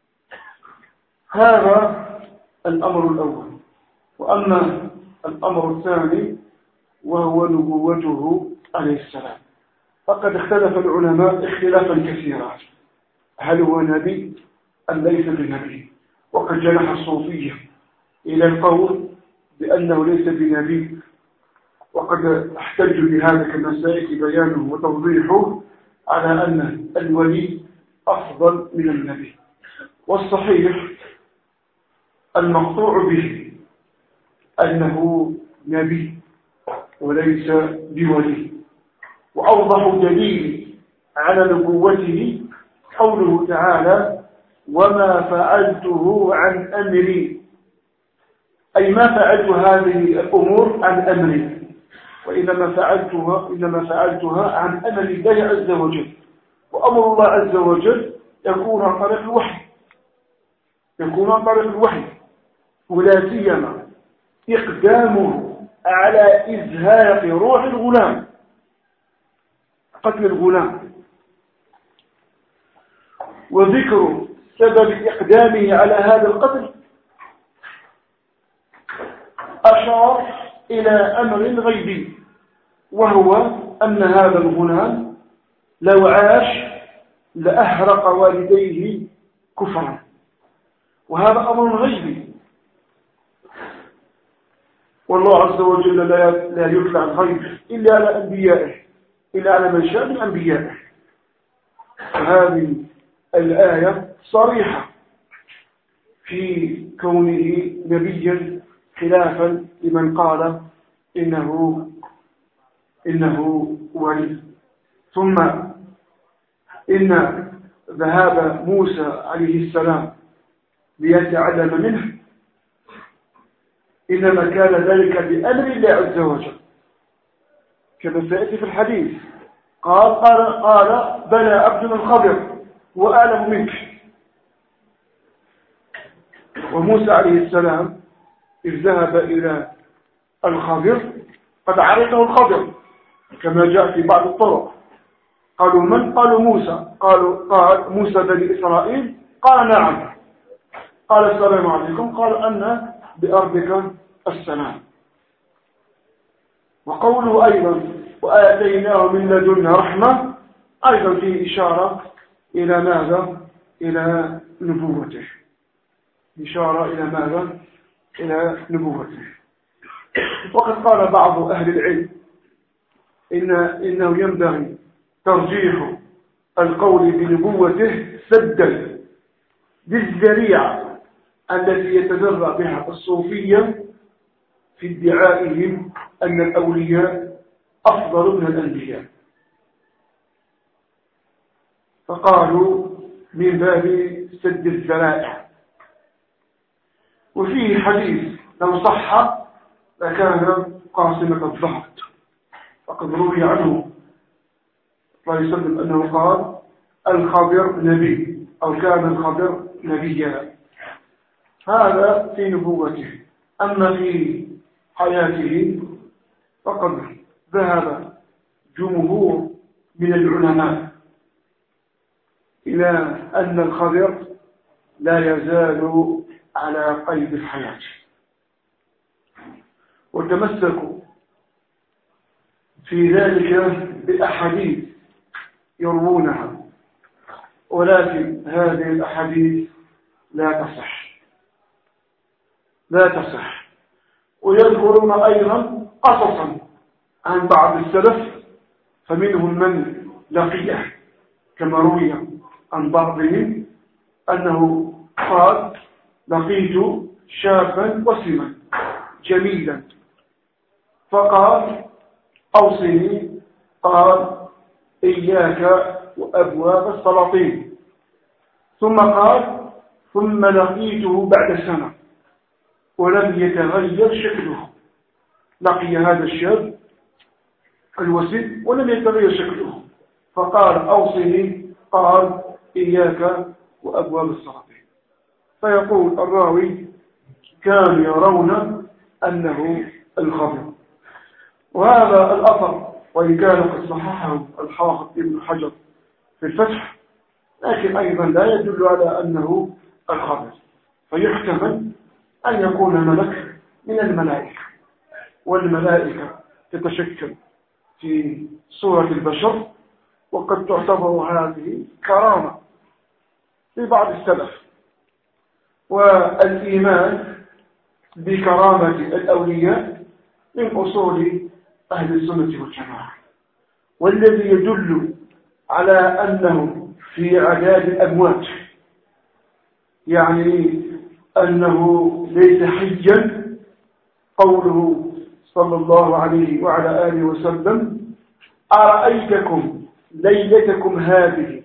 هذا الأمر الأول. وأما الأمر الثاني وهو نبوته عليه السلام، فقد اختلف العلماء اختلافا كثيرا، هل هو نبي أم ليس بنبي؟ وقد جنح الصوفية إلى القول بأنه ليس بنبي، وقد احتج بهذا كما سيأتي بيانه وتوضيحه على أن الولي أفضل من النبي. والصحيح المقطوع به أنه نبي وليس بولي. وأوضح دليل على نبوته قوله تعالى وما فعلته عن أمري، أي ما فعلت هذه الأمور عن أمري، وإنما فعلتها إنما فعلتها عن أمر الله عز وجل. وأمر الله عز وجل يكون عن طريق الوحي يكون عن طريق الوحي ولا سيما إقدامه على إزهاق روح الغلام، قتل الغلام، وذكر سبب إقدامه على هذا القتل أشار إلى أمر غيبي، وهو أن هذا الغلام لو عاش لأحرق والديه كفرا، وهذا أمر غيبي، والله عز وجل لا يطلع الغيب إلا على أنبيائه إلا على من شاء من أنبيائه. فهذه الآية صريحة في كونه نبيا خلافا لمن قال إنه إنه ولي. ثم إن ذهاب موسى عليه السلام ليتعلم منه إنما كان ذلك بأمر الله عز وجل كما سيأتي في الحديث. قال قال قال بلى عبد الخضر وأعلم منك. وموسى عليه السلام إذ ذهب إلى الخضر قد عرفه الخضر كما جاء في بعض الطرق. قالوا من؟ قالوا موسى. قالوا قال موسى بني إسرائيل؟ قال نعم. قال السلام عليكم. قال أن بأرضك السلام. وقوله أيضا وآتيناه من لدنا رحمة أيضا فيه إشارة إلى ماذا؟ إلى نبوته. إشارة إلى ماذا؟ إلى نبوته. وقد قال بعض أهل العلم إن إنه ينبغي ترجيح القول بنبوته سدا للذريعة التي يتذرع بها الصوفية في ادعائهم أن الأولياء أفضل من الأنبياء، فقالوا من باب سد الذرائع. وفيه حديث لو صح لكان قاصمة الضغط، فقد روي عنه صلى الله عليه وسلم أنه قال الخضر نبي أو كان الخضر نبيا. هذا في نبوته. أما في حياته فقد ذهب جمهور من العلماء إلى أن الخضر لا يزال على قيد الحياة، وتمسكوا في ذلك بأحاديث يروونها، ولكن هذه الأحاديث لا تصح لا تصح ويذكرون أيضا قصصا عن بعض السلف، فمنهم من لقيه كما روي عن بعضهم أنه قال لقيت شابا وسما جميلا، فقال أوصني، قال إياك وأبواب السلاطين. ثم قال ثم لقيته بعد سنة ولم يتغير شكله. لقي هذا الشاب الوسيم ولم يتغير شكله، فقال أوصني، قال إياك وأبواب السلاطين. فيقول الراوي كانوا يرون أنه الخضر. وهذا الأثر وإن كان قد صححه الحافظ ابن حجر في الفتح، لكن أيضا لا يدل على أنه الخضر، فيحتمل أن يكون ملك من الملائكة، والملائكة تتشكل في صورة البشر، وقد تعتبر هذه كرامة لبعض السلف. والإيمان بكرامة الأولياء من أصول أهل السنة والجماعة، والذي يدل على أنه في عداد الأموات، يعني أنه ليس حيا، قوله صلى الله عليه وعلى آله وسلم أرأيتكم ليلتكم هذه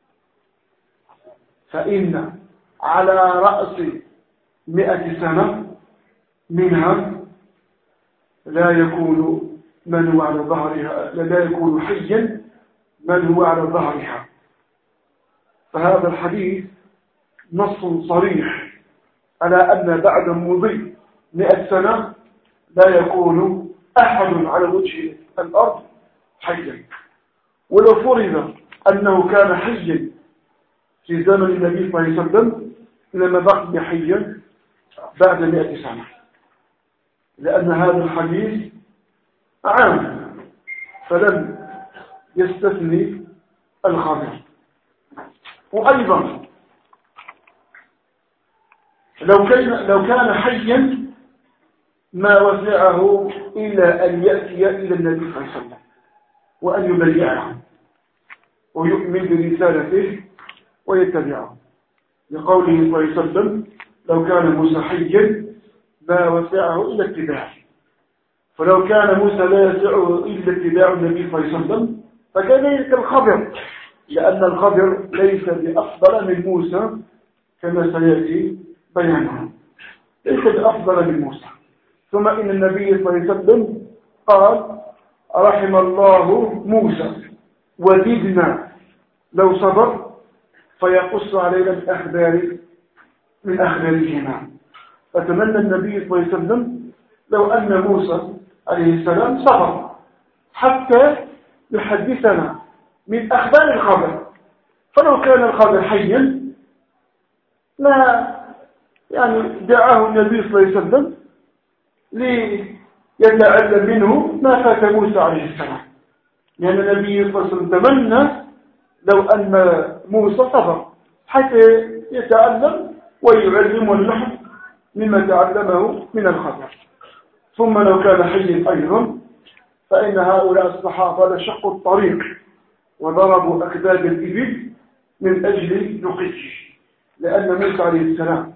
فإن على رأس مئة سنة منها لا يكون من هو على ظهرها لا يكون حيا من هو على ظهرها. فهذا الحديث نص صريح على أن بعد مضي مئة سنة لا يكون أحد على وجه الأرض حيا. ولو فرض أنه كان حيا في زمن النبي صلى الله عليه وسلم لما بقي حيا بعد مئة سنة، لأن هذا الحديث عام فلم يستثني الخبر. وأيضا لو كان لو كان حيا ما وسعه إلا أن يأتي إلى النبي صلى الله عليه وسلم وأن يبايعه ويؤمن برسالته ويتبعه، لقوله صلى الله عليه وسلم لو كان موسى حيا ما وسعه إلا اتباعه. فلو كان موسى لا يسعه إلا اتباع النبي صلى الله عليه وسلم فكذلك الخضر، لأن الخضر ليس بأفضل من موسى كما سيأتي بيانه، ليس بأفضل من موسى. ثم إن النبي صلى الله عليه وسلم قال رحم الله موسى وزدنا لو صبر فيقص علينا من أخبار من أخبارهما. فتمنى النبي صلى الله عليه وسلم لو أن موسى عليه السلام صبر حتى يحدثنا من أخبار الخبر. فلو كان الخبر حيا ما يعني دعاه النبي صلى الله عليه وسلم ليتعلم منه ما فات موسى عليه السلام، لأن النبي صلى الله عليه وسلم تمنى لو أن موسى صبر حتى يتعلم ويعلم النحو مما تعلمه من الخبر. ثم لو كان حيا أيضا فإن هؤلاء الصحابة لشقوا الطريق وضربوا أكباد الإبل من أجل لقيه، لأن موسى عليه السلام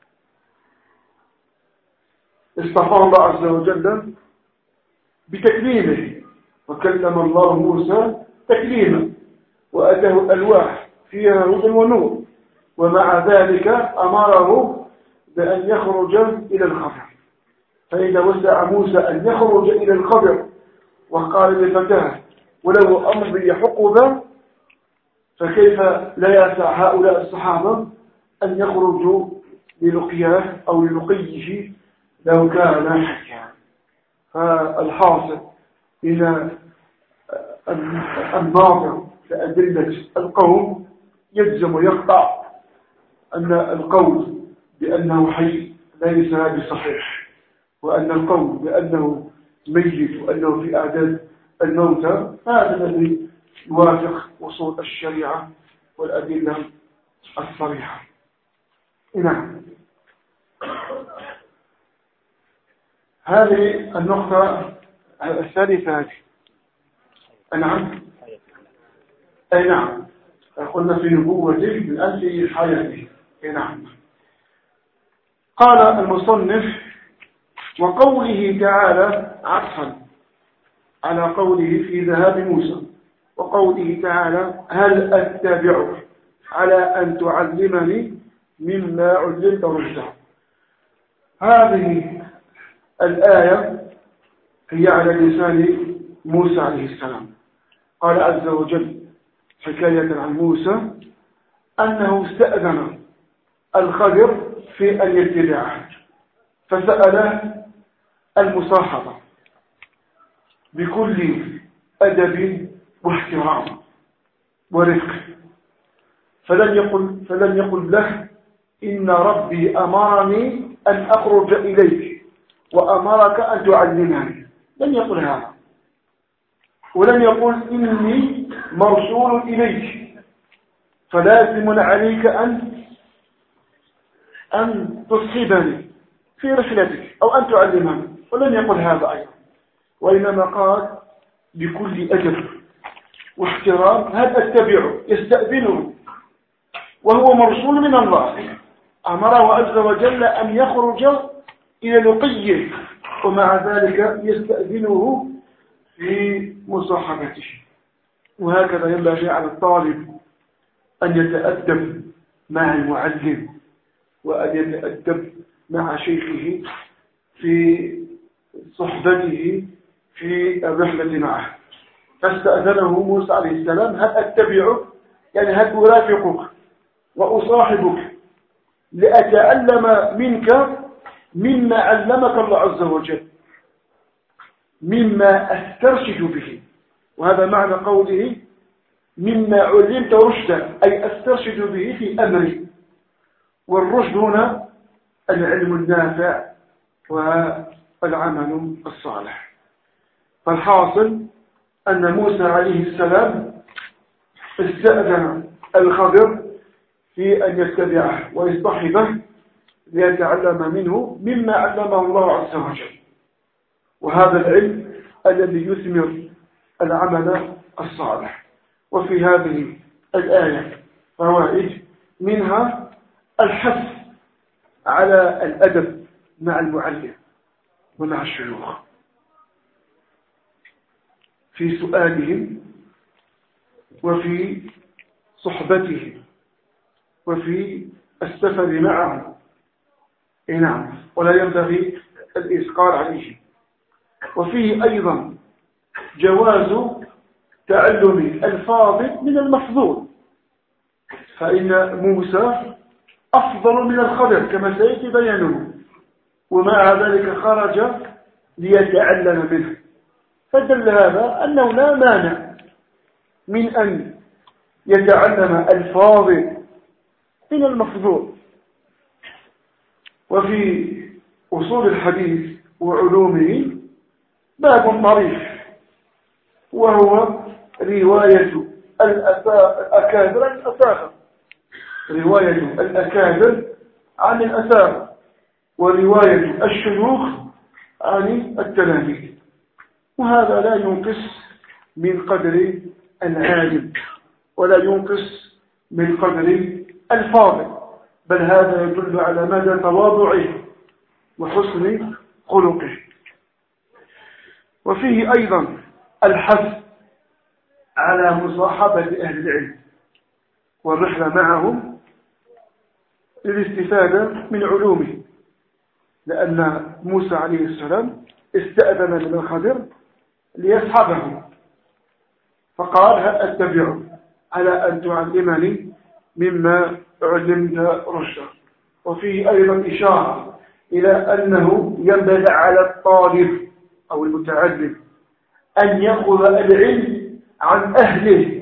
اصطفاه الله عز وجل بتكليمه، وكلم الله موسى تكليما وأتاه ألواح فيها هدى ونور، ومع ذلك أمره بأن يخرج إلى الخبر. فإذا وسع موسى أن يخرج إلى الخبر وقال لفتاه ولو أمضي حقبا، فكيف لا يسع هؤلاء الصحابة أن يخرجوا للقياه أو للقيه لو كان حيا. فالحاصل إلى الناظر لأدلة القوم يجزم ويقطع أن القول بأنه حي ليس بصحيح، وأن القول بأنه ميت وأنه في أعداد الموتى هذا الذي يوافق وصول الشريعة والأدلة الصريحة. نعم، هذه النقطة الثالثة هذه. نعم، أي نعم، قلنا في نبوته من أجل حياته. نعم. قال المصنف: وقوله تعالى عطفا على قوله في ذهاب موسى، وقوله تعالى: هل أتبعك على أن تعلمني مما علمت رشدا. هذه الآية هي على لسان موسى عليه السلام. قال عز وجل حكاية عن موسى أنه استأذن الخضر في أن يتبعه، فسأله المصاحبة بكل أدب واحترام ورفق، فلم يقل, فلم يقل له: إن ربي أمرني أن أخرج إليك وأمرك أن تعلمني. لم يقل هذا، ولم يقل: إني مرسول إليك فلازم عليك أن أن تصحبني في رحلتك أو أن تعلمني. ولم يقل هذا أيضا، وإنما قال بكل أدب واحترام: هل أتبعه؟ يستأذنه وهو مرسول من الله، أمره عز وجل أن يخرج إلى لقيه، ومع ذلك يستأذنه في مصاحبته. وهكذا ينبغي على الطالب أن يتأدب مع المعلم، وأن يتأدب مع شيخه في صحبته في الرحلة معه. فاستأذنه موسى عليه السلام: هل أتبعك؟ يعني هل أرافقك وأصاحبك لأتعلم منك مما علمك الله عز وجل، مما أسترشد به. وهذا معنى قوله مما علمت رشدا، أي أسترشد به في أمري. والرشد هنا العلم النافع والعمل الصالح. فالحاصل أن موسى عليه السلام استأذن الخضر في أن يتبعه ويصطحبه ليتعلم منه مما علمه الله عز وجل، وهذا العلم الذي يثمر العمل الصالح. وفي هذه الآية فوائد، منها الحث على الأدب مع المعلم ومع الشيوخ في سؤالهم وفي صحبتهم وفي السفر معهم. نعم، ولا ينبغي الإثقال عليه. وفيه أيضا جواز تعلم الفاضل من المفضول، فإن موسى أفضل من الخضر كما سيأتي بيانه، ومع ذلك خرج ليتعلم منه. فدل هذا أنه لا مانع من أن يتعلم الفاضل من المفضول. وفي أصول الحديث وعلومه باب طريف، وهو رواية الأكابر عن الأساخر، رواية الأكابر عن الأساخر، ورواية الشيوخ عن التلاميذ. وهذا لا ينقص من قدر العالم ولا ينقص من قدر الفاضل، بل هذا يدل على مدى تواضعه وحسن خلقه. وفيه أيضا الحث على مصاحبة أهل العلم والرحلة معهم للاستفادة من علومه، لأن موسى عليه السلام استأذن من الخضر ليصحبه، فقال: هل أتبعك على أن تعلمني مما علمت رشدا. وفيه أيضا إشارة إلى أنه ينبغي على الطالب أو المتعلم أن يأخذ العلم عن أهله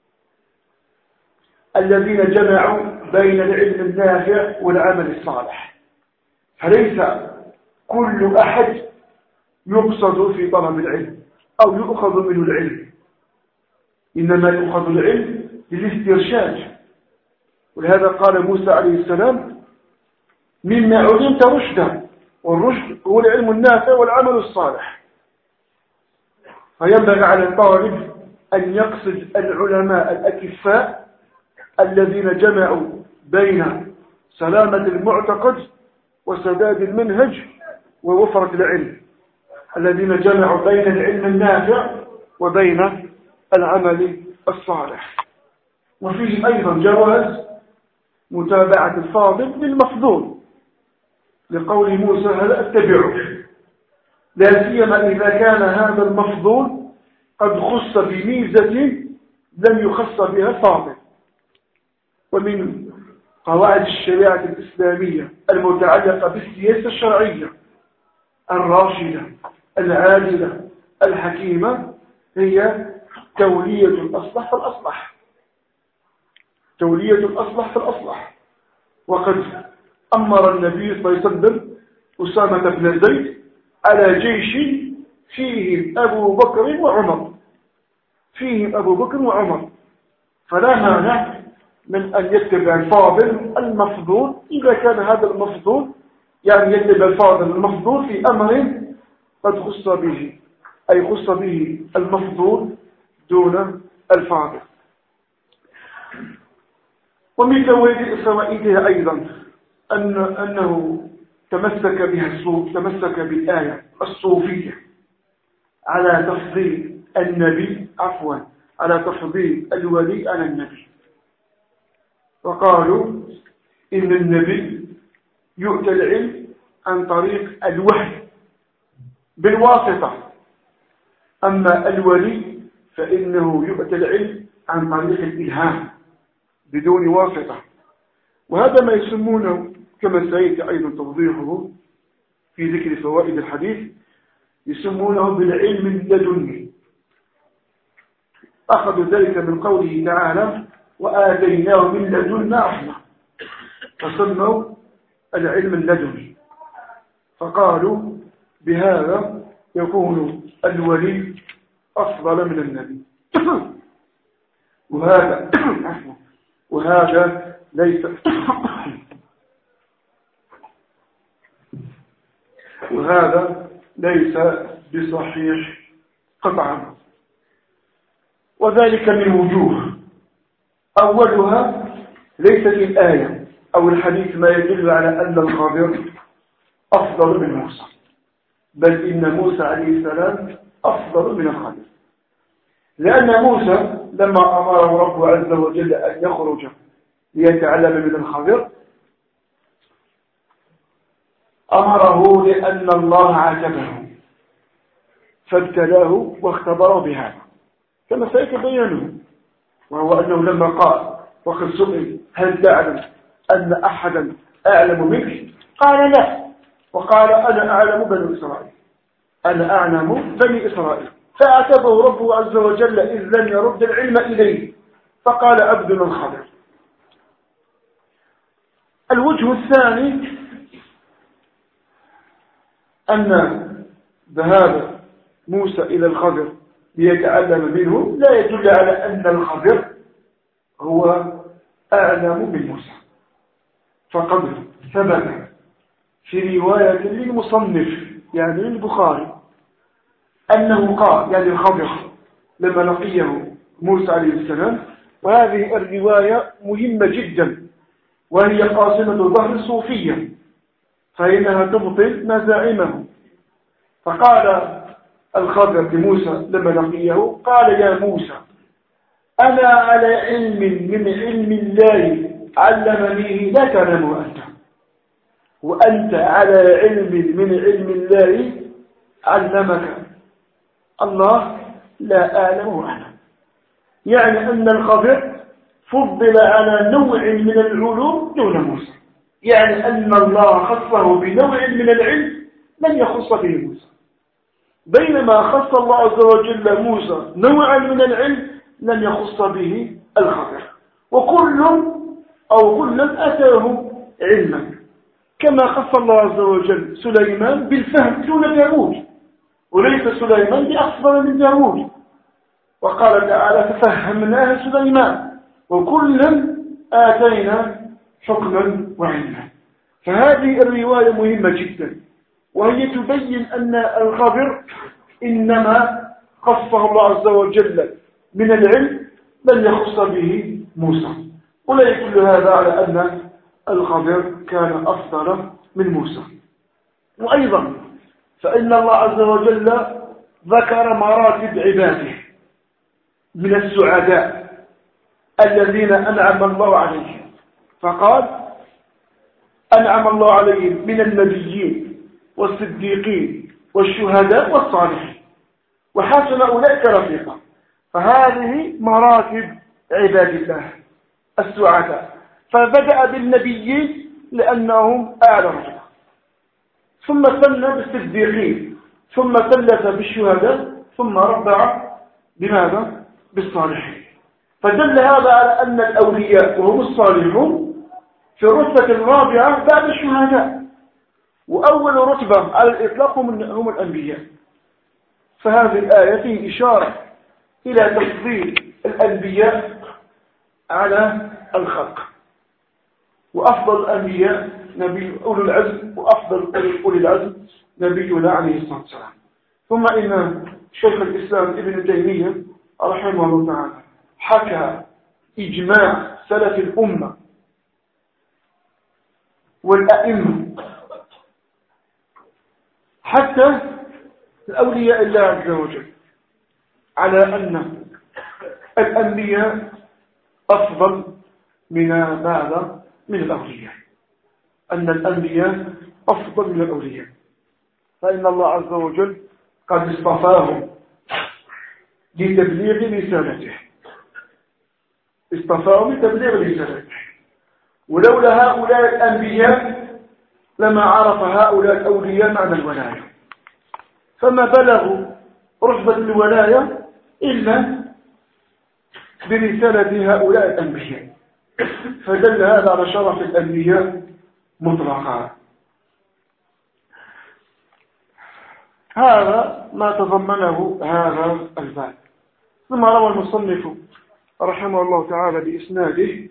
الذين جمعوا بين العلم النافع والعمل الصالح. فليس كل أحد يقصد في طلب العلم أو يؤخذ منه العلم، إنما يؤخذ العلم للاسترشاد. ولهذا قال موسى عليه السلام: مما علمت رشدا، والرشد هو العلم النافع والعمل الصالح. فينبغي على الطالب أن يقصد العلماء الأكفاء الذين جمعوا بين سلامة المعتقد وسداد المنهج ووفرة العلم، الذين جمعوا بين العلم النافع وبين العمل الصالح. وفيه أيضا جواز متابعة الفاضل للمفضول، لقول موسى هل أتبعك، لا سيما إذا كان هذا المفضول قد خص بميزة لم يخص بها الفاضل. ومن قواعد الشريعة الإسلامية المتعلقة بالسياسة الشرعية الراشدة العادلة الحكيمة هي تولية الأصلح فالأصلح، تولية الأصلح فالأصلح. وقد أمر النبي صلى الله عليه وسلم أسامة بن زيد على جيش فيهم أبو بكر وعمر، فيهم أبو بكر وعمر، فلا مانع من أن يتبع الفاضل المفضول إذا كان هذا المفضول يعني يتبع الفاضل المفضول في أمر قد خص به، أي خص به المفضول دون الفاضل. ومن فوائدها أيضا أن أنه تمسك بها الصوف، تمسك بالآية الصوفية على تفضيل النبي عفوا على تفضيل الولي على النبي، وقالوا إن النبي يؤتى العلم عن طريق الوحي بالواسطة، أما الولي فإنه يؤتى العلم عن طريق الإلهام بدون واسطة. وهذا ما يسمونه كما سيأتي أيضا توضيحه في ذكر فوائد الحديث، يسمونه بالعلم اللدني. أخذوا ذلك من قوله تعالى وآتيناه من لدنا رحمة، فسموا العلم اللدني، فقالوا بهذا يكون الولي أفضل من النبي. وهذا وهذا ليس وهذا ليس بصحيح قطعا، وذلك من وجوه. أولها ليست الآية أو الحديث ما يدل على أن الخضر أفضل من موسى، بل إن موسى عليه السلام أفضل من الخضر، لأن موسى لما أمره ربه عز وجل أن يخرج ليتعلم من الخضر أمره لأن الله عاتبه فابتلاه واختبره بهذا كما سيتبينه، وهو أنه لما قال وقد سئل هل تعلم أن أحدا أعلم منك؟ قال لا، وقال أنا أعلم بني إسرائيل، أنا أعلم بني إسرائيل، فأعتبه ربه عز وجل إذ لم يرد العلم إليه، فقال عبدنا الخضر. الوجه الثاني أن ذهاب موسى إلى الخضر ليتعلم منه لا يدل على أن الخضر هو أعلم من موسى، فقد ثبت في رواية للمصنف يعني للبخاري أنه قال يعني الخضر لما لقيه موسى عليه السلام، وهذه الرواية مهمة جدا وهي قاصمة ظهر الصوفية فإنها تبطل مزاعمه. فقال الخضر لموسى لما لقيه قال يا موسى أنا على علم من علم الله علمنيه لا تعلمه أنت، وأنت على علم من علم الله علمك الله لا أعلمه أنا. يعني أن الخضر فضل على نوع من العلوم دون موسى، يعني أن الله خصه بنوع من العلم لم يخص به موسى، بينما خص الله عز وجل موسى نوعا من العلم لم يخص به الخضر. وكل أو كل أتاه علما، كما خص الله عز وجل سليمان بالفهم دون داود، وليس سليمان بأفضل من داود، وقال تعالى ففهمناه سليمان وكلا آتينا حكما وعلما. فهذه الرواية مهمة جدا، وهي تبين أن الخضر إنما خصه الله عز وجل من العلم بل يخص به موسى، ولا يدل هذا على أن الخضر كان أفضل من موسى. وأيضا فإن الله عز وجل ذكر مراتب عباده من السعداء الذين أنعم الله عليهم، فقال أنعم الله عليهم من النبيين والصديقين والشهداء والصالحين وحسن أولئك رفيقا. فهذه مراتب عباد الله السعداء، فبدأ بالنبيين لأنهم أعلى رتبة، ثم ثنى بالصديقين، ثم ثلث بالشهداء، ثم ربع بماذا؟ بالصالحين. فدل هذا على أن الأولياء وهم الصالحون في الرتبة الرابعة بعد الشهداء، وأول رتبة على الإطلاق هم الأنبياء. فهذه الآية فيه إشارة إلى تفضيل الأنبياء على الخلق، وأفضل الأنبياء نبي أولو العزم، وأفضل أولي العزم نبينا عليه الصلاة والسلام. ثم إن شيخ الإسلام ابن تيمية رحمه الله تعالى حكى إجماع سلف الأمة والأئمة حتى الأولياء الله عز وجل على أن الأنبياء أفضل من ماذا؟ من الأولياء، أن الأنبياء أفضل من الأولياء، فإن الله عز وجل قد اصطفاهم لتبليغ رسالته، اصطفاهم لتبليغ رسالته، ولولا هؤلاء الأنبياء لما عرف هؤلاء الأولياء معنى الولاية، فما بلغوا رتبة الولاية إلا برسالة هؤلاء الأنبياء. فدل هذا على شرف الأنبياء مطلقا. هذا ما تضمنه هذا الباب. ثم روى المصنف رحمه الله تعالى بإسناده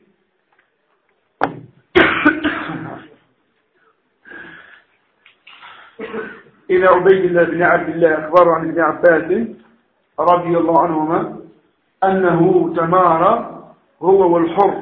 إلى عبيد الله بن عبد الله أخبر عن ابن عباس رضي الله عنهما أنه تمارى هو والحر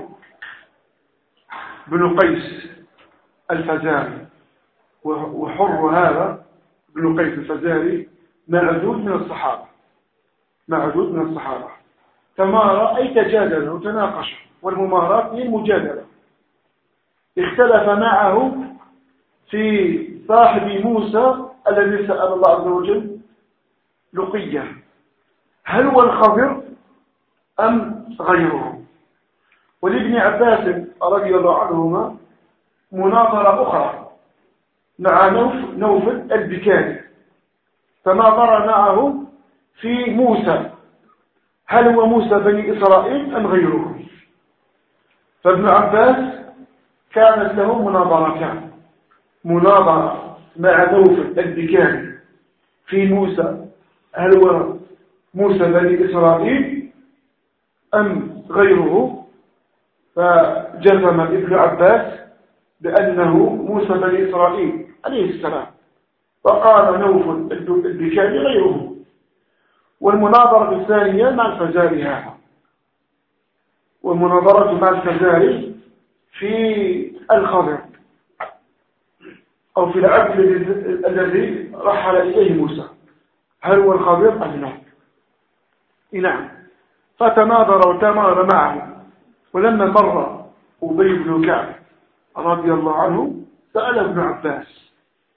بن قيس الفزاري، وحر هذا بن قيس الفزاري معدود من الصحابة، معدود من الصحابة. تمارى أي تجادل وتناقش، والممارات هي المجادلة. اختلف معه في صاحب موسى الذي سأل الله عز وجل لقية، هل هو الخضر أم غيره؟ ولابن عباس رضي الله عنهما مناظرة أخرى مع نوفل البكاري، تناظر معه في موسى، هل هو موسى بني إسرائيل أم غيره؟ فابن عباس كانت له مناظرتان، مناظرة مع نوفل البكاري في موسى، هل هو موسى بني إسرائيل أم غيره؟ فجزم ابن عباس بأنه موسى بني إسرائيل عليه السلام، وقال نوفل البكاري غيره. والمناظرة الثانية مع الفزاري هذا، والمناظرة مع الفزاري في الخضر أو في العبد الذي رحل إليه موسى، هل هو الخضر أم لا؟ نعم. فتناظر وتمار معه، ولما مر أبي بن كعب رضي الله عنه سأل ابن عباس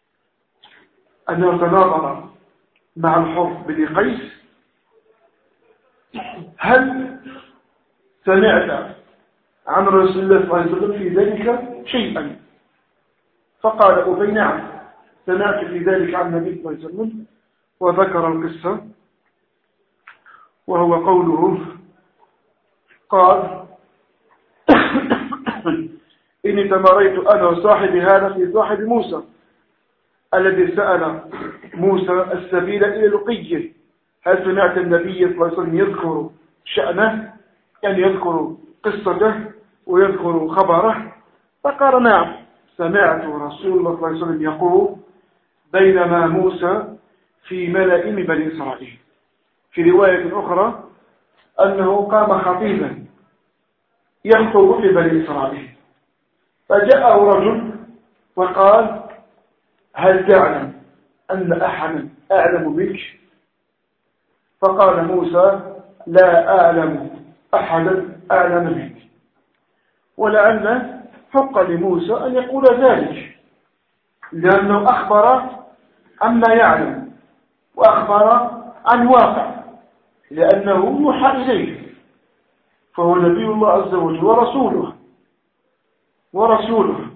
أنه تناظر مع الحر بن قيس، هل سمعت عن رسول الله صلى الله عليه وسلم في ذلك شيئا؟ فقال أبي نعم، سمعت في ذلك عن النبي صلى الله عليه وسلم، وذكر القصة، وهو قوله قال إني تماريت أنا وصاحبي هذا في صاحب موسى الذي سأل موسى السبيل إلى لقيه، هل سمعت النبي صلى الله عليه وسلم يذكر شأنه، يعني يذكر قصته ويذكر خبره؟ فقال نعم، سمعت رسول الله صلى الله عليه وسلم يقول بينما موسى في ملأ من بني إسرائيل. في رواية أخرى أنه قام خطيبا يخطب في بني إسرائيل، فجاءه رجل وقال هل تعلم أن أحدا أعلم منك؟ فقال موسى لا أعلم أحدا أعلم منك. ولعل حق لموسى أن يقول ذلك، لأنه أخبر عما يعلم وأخبر عن واقع، لأنه يوحى إليه، فهو نبي الله عز وجل ورسوله ورسوله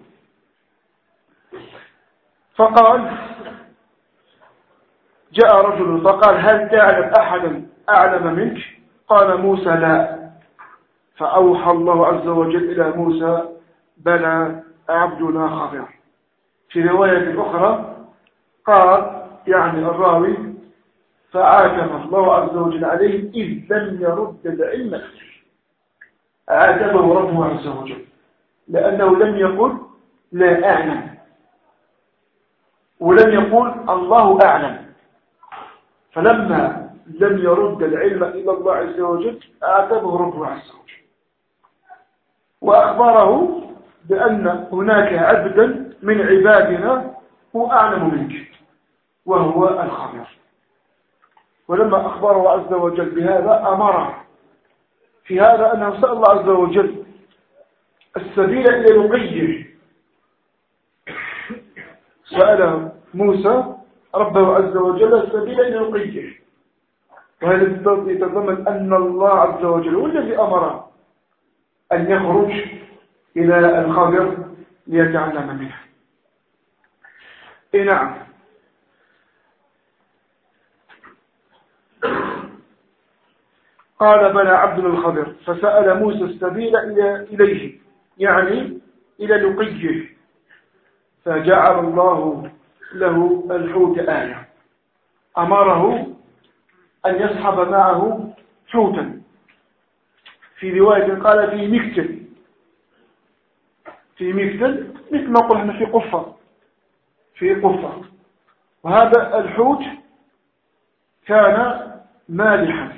فقال جاء رجل فقال هل تعلم أحدا أعلم منك؟ قال موسى لا. فأوحى الله عز وجل إلى موسى بلى عبدنا خضر. في رواية أخرى قال يعني الراوي فعاتب الله عز وجل عليه إذ لم يرد العلم، عاتبه ربه عز وجل لأنه لم يقل لا أعلم ولم يقل الله أعلم، فلما لم يرد العلم إلى الله عز وجل عاتبه ربه عز وجل وأخبره بأن هناك عبدا من عبادنا هو أعلم منك وهو الخبير. ولما أخبره عز وجل بهذا أمره في هذا أنه سأل الله عز وجل السبيل إلى لقيه. سأل موسى ربه عز وجل السبيل إلى لقيه، وهذا يتضمن أن الله عز وجل هو الذي أمره أن يخرج إلى الخضر ليتعلم منه. إيه نعم. قال بلى عبدنا الخضر فسأل موسى السبيل إليه يعني إلى لقيه، فجعل الله له الحوت آية، أمره أن يسحب معه حوتا. في رواية قال في مكتل، في مكتل مثل ما قلنا في قفة في قفة وهذا الحوت كان مالحا،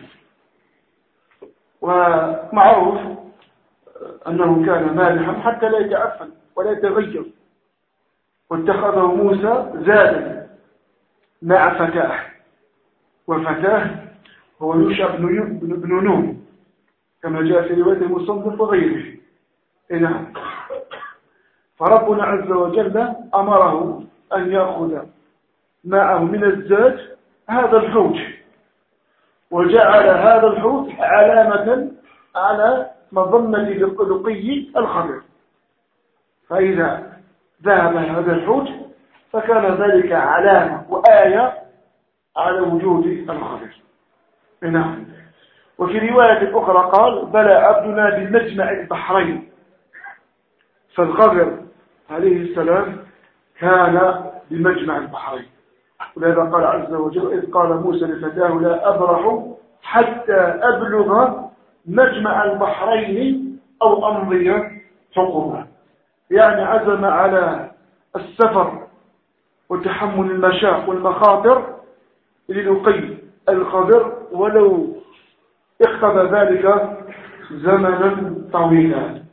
ومعروف أنه كان مالحا حتى لا يتعفن ولا يتغير، واتخذه موسى زادا مع فتاه، وفتاه هو يوشع بن نون كما جاء في رواية المصنف وغيره. نعم. فربنا عز وجل أمره أن يأخذ معه من الزاد هذا الحوت، وجعل هذا الحوت علامة على مظنة لقي الخضر، فإذا ذهب هذا الحوت فكان ذلك علامة وآية على وجود الخضر. نعم. وفي رواية أخرى قال بلى عبدنا بمجمع البحرين، فالخضر عليه السلام كان بمجمع البحرين، ولهذا قال عز وجل إذ قال موسى لفتاه لا أبرح حتى أبلغ مجمع البحرين أو أمضي حقوبا، يعني عزم على السفر وتحمل المشاق والمخاطر للقي الخضر ولو اقتضى ذلك زمنا طويلا.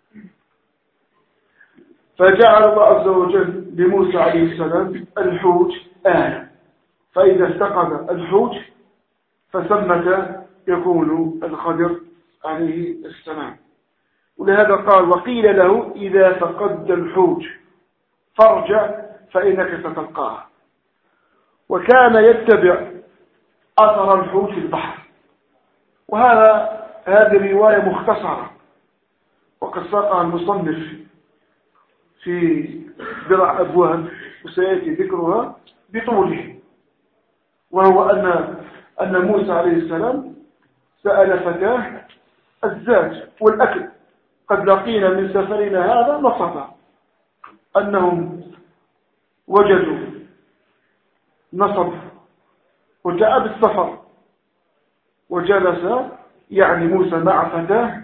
فجعل الله عز وجل لموسى عليه السلام الحوت آية، فإذا استقذ الحوت فثمة يكون الخضر عليه السلام. ولهذا قال وقيل له إذا فقدت الحوت فارجع فإنك ستلقاه. وكان يتبع أثر الحوت في البحر، وهذا هذه الرواية مختصرة وقد ساقها المصنف في بضع أبواب وسيأتي ذكرها بطوله، وهو أن أن موسى عليه السلام سأل فتاه الزاد والأكل، قد لقينا من سفرنا هذا نصبا، أنهم وجدوا نصب وجاء بالسفر وجلس يعني موسى مع فتاه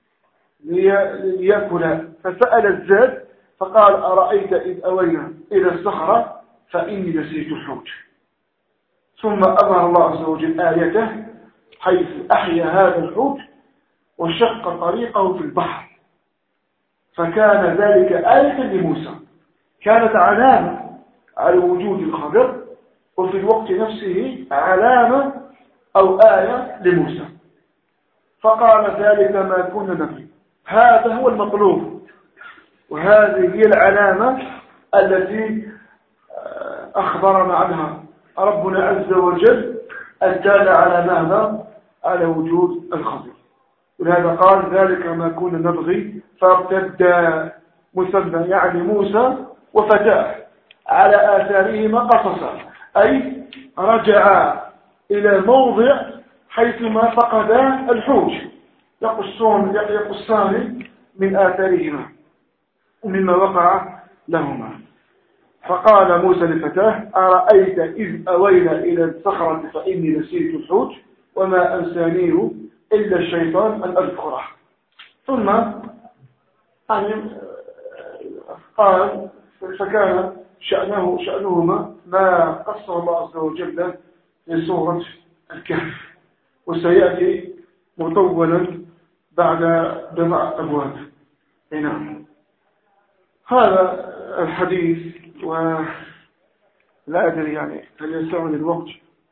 ليأكل، فسأل الزاد فقال أرأيت إذ أوينا إلى الصخرة فإني نسيت الحوت. ثم أظهر الله عز وجل آيته حيث أحيا هذا الحوت وشق طريقه في البحر، فكان ذلك آية لموسى، كانت علامة على وجود الخضر، وفي الوقت نفسه علامة أو آية لموسى. فقال ذلك ما كنا نبغي. هذا هو المطلوب، وهذه هي العلامة التي أخبرنا عنها ربنا عز وجل الدالة على ماذا؟ على وجود الخضر. ولهذا قال ذلك ما كنا نبغي فارتد مثنى يعني موسى وفتاه على آثارهما قصصا، أي رجع إلى موضع حيثما فقدا الحوت يقصون يقصان من آثارهما مما وقع لهما. فقال موسى لفتاه أرأيت إذ أوينا إلى الصخرة فإني نسيت الحوت وما أنسانيه إلا الشيطان أن أذكره. ثم يعني قال فكان شأنه شأنهما ما قصه الله عز وجل في سورة الكهف، وسيأتي مطولا بعد بضع أبواب. نعم، هذا الحديث، ولا أدري يعني هل يسعني الوقت.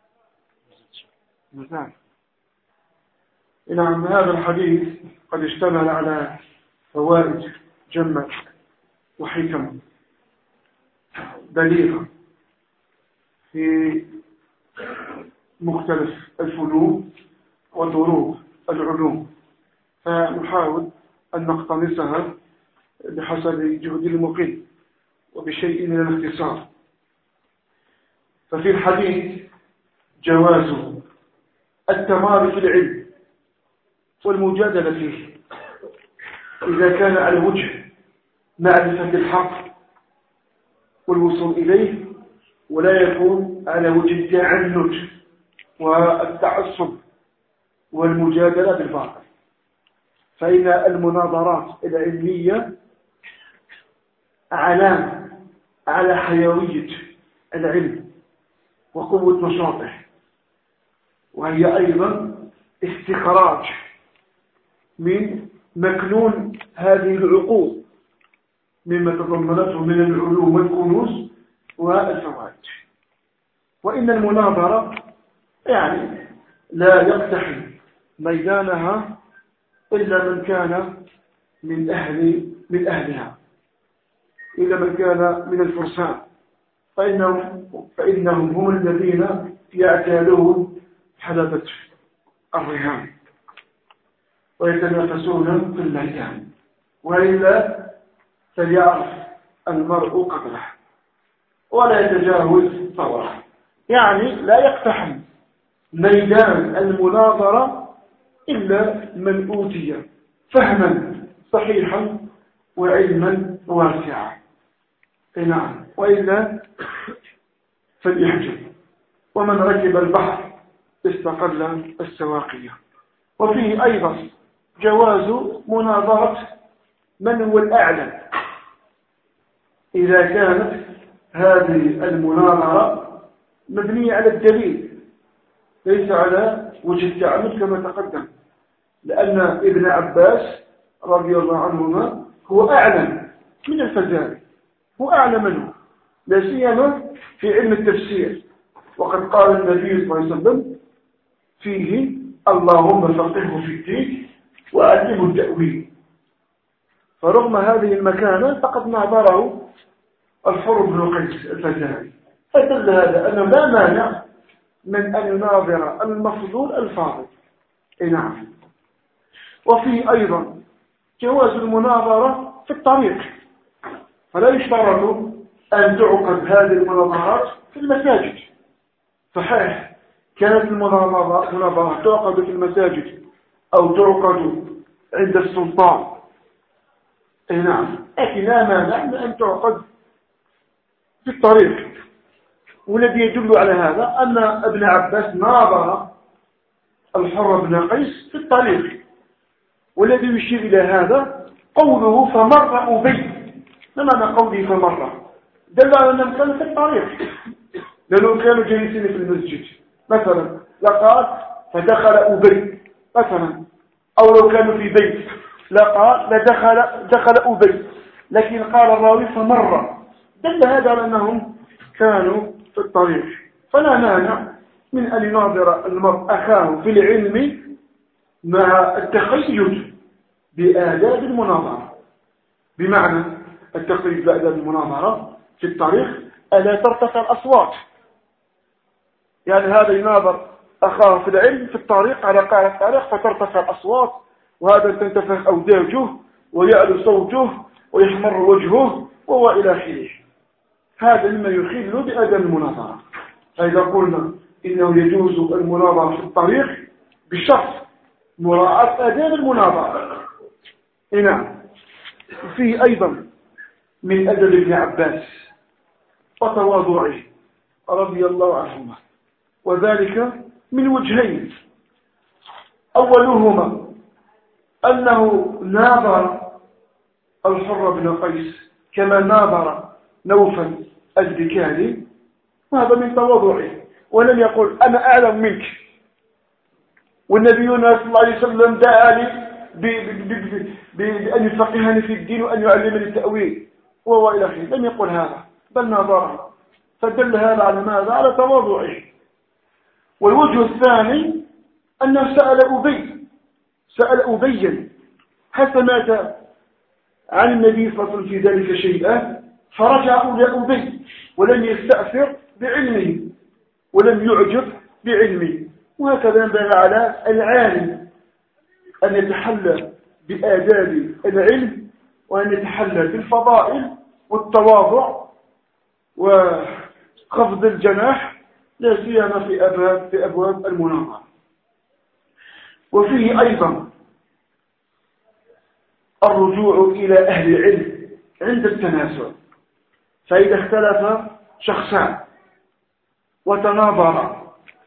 نعم نعم هذا الحديث قد اشتمل على فوائد جمة وحكم بليغة في مختلف الفنون وضروب العلوم، فنحاول أن نقتنصها بحسب جهد المقيم وبشيء من الاختصار. ففي الحديث جواز التماري في العلم والمجادلة فيه إذا كان على وجه معرفة الحق والوصول إليه، ولا يكون على وجه التعنت والتعصب والمجادلة بالباطل. فإن المناظرات العلمية علامة على حيوية العلم وقوة نشاطه، وهي أيضا استخراج من مكنون هذه العقول مما تضمنته من العلوم والكنوز والفوائد. وإن المناظرة يعني لا يقتحم ميدانها إلا من كان من أهل من أهلها، إلا من كان من الفرسان، فإنهم, فإنهم هم الذين يعتادون حلبة الرهان ويتنافسون في الميدان، وإلا فليعرف المرء قدره ولا يتجاوز طوره. يعني لا يقتحم ميدان المناظرة إلا من أوتي فهما صحيحا وعلما واسعا. نعم، وإلا فليحجب. ومن ركب البحر استقل السواقية. وفيه أيضا جواز مناظرة من هو الأعلم إذا كانت هذه المناظرة مبنية على الدليل ليس على وجه التعنت كما تقدم، لأن ابن عباس رضي الله عنهما هو أعلم من الفزاري، هو أعلم منه لا سيما في علم التفسير، وقد قال النبي صلى الله عليه وسلم فيه اللهم فقهه في الدين وعلمه التأويل. فرغم هذه المكانة فقد ناظره الحر بن قيس الفزاري، فدل هذا أنه لا مانع من أن يناظر المفضول الفاضل. نعم. وفيه أيضا جواز المناظرة في الطريق، فلا يشترط أن تعقد هذه المناظرات في المساجد. صحيح كانت المناظرة تعقد في المساجد أو تعقد عند السلطان، نعم، لكن لا مانع من أن تعقد في الطريق. والذي يدل على هذا أن ابن عباس ناظر الحر بن قيس في الطريق، والذي يشير إلى هذا قوله فمر أبي. ما معنى قوله فمر؟ دل على أنهم كانوا في الطريق، لأنهم كانوا جالسين في المسجد مثلا، لقال فدخل أبي مثلا، أو لو كانوا في بيت لقال لدخل دخل أبي، لكن قال الراوي فمر، دل هذا على أنهم كانوا في الطريق، فلا مانع من أن يناظر المرء أخاه في العلم مع التقيد بآداب المناظرة. بمعنى التقيد بآداب المناظرة في الطريق ألا ترتفع الأصوات، يعني هذا يناظر أخاه في العلم في الطريق على قاع الطريق فترتفع الأصوات، وهذا تنتفخ أوداجه ويعلو صوته ويحمر وجهه وهو إلى آخره. هذا مما يخل بأدب المناظرة. فإذا قلنا إنه يجوز المناظرة في الطريق بشرط مراعاة آداب المناظرة. نعم. فيه أيضا من أدب ابن عباس وتواضعه رضي الله عنهما، وذلك من وجهين. أولهما أنه ناظر الحر بن قيس كما ناظر نوفل البكالي، وهذا من تواضعه، ولم يقل أنا أعلم منك، والنبينا صلى الله عليه وسلم دعا لي بأن يفقهني في الدين وأن يعلمني التأويل وهو إلى آخره. لم يقل هذا، بل ناظره، فدل هذا على ماذا؟ على تواضعه. والوجه الثاني أنه سأل أبي سأل أبيا حتى مات عن النبي صلى الله عليه وسلم في ذلك شيئا، فرجع إلى أبي ولم يستأثر بعلمه ولم يعجب بعلمه. وهكذا ينبغي على العالم أن يتحلى بآداب العلم وأن يتحلى بالفضائل والتواضع وخفض الجناح، لا سيما في أبواب في أبواب المناظرة. وفيه أيضا الرجوع إلى أهل العلم عند التنازع، فإذا اختلف شخصان وتناظرا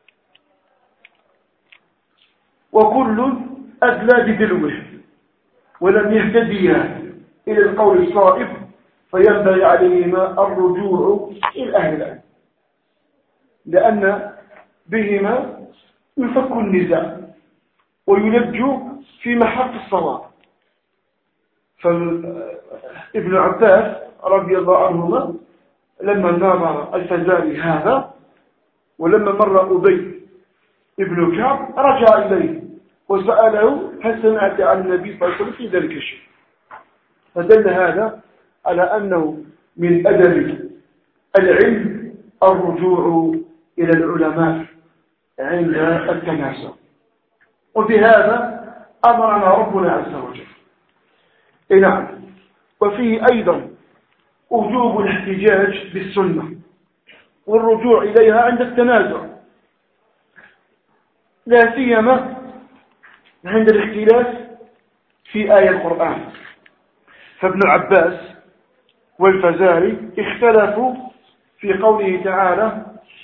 وكل أدلى بدلوه ولم يهتديا إلى القول الصائب، فينبغي عليهما الرجوع إلى أهل العلم، لأن بهما يفك النزاع ويلج في محط الصواب. فابن عباس رضي الله عنهما لما ناظر الفزاري هذا ولما مر أبي ابن كعب رجع إليه وسأله هل سمعت عن النبي صلى الله عليه وسلم في ذلك الشيء؟ فدل هذا على أنه من أدب العلم الرجوع إلى العلماء عند التنازع. وبهذا أمرنا ربنا عز وجل. نعم. وفيه أيضا وجوب الاحتجاج بالسنة والرجوع إليها عند التنازع، لا سيما عند الاختلاف في آية القرآن. فابن عباس والفزاري اختلفوا في قوله تعالى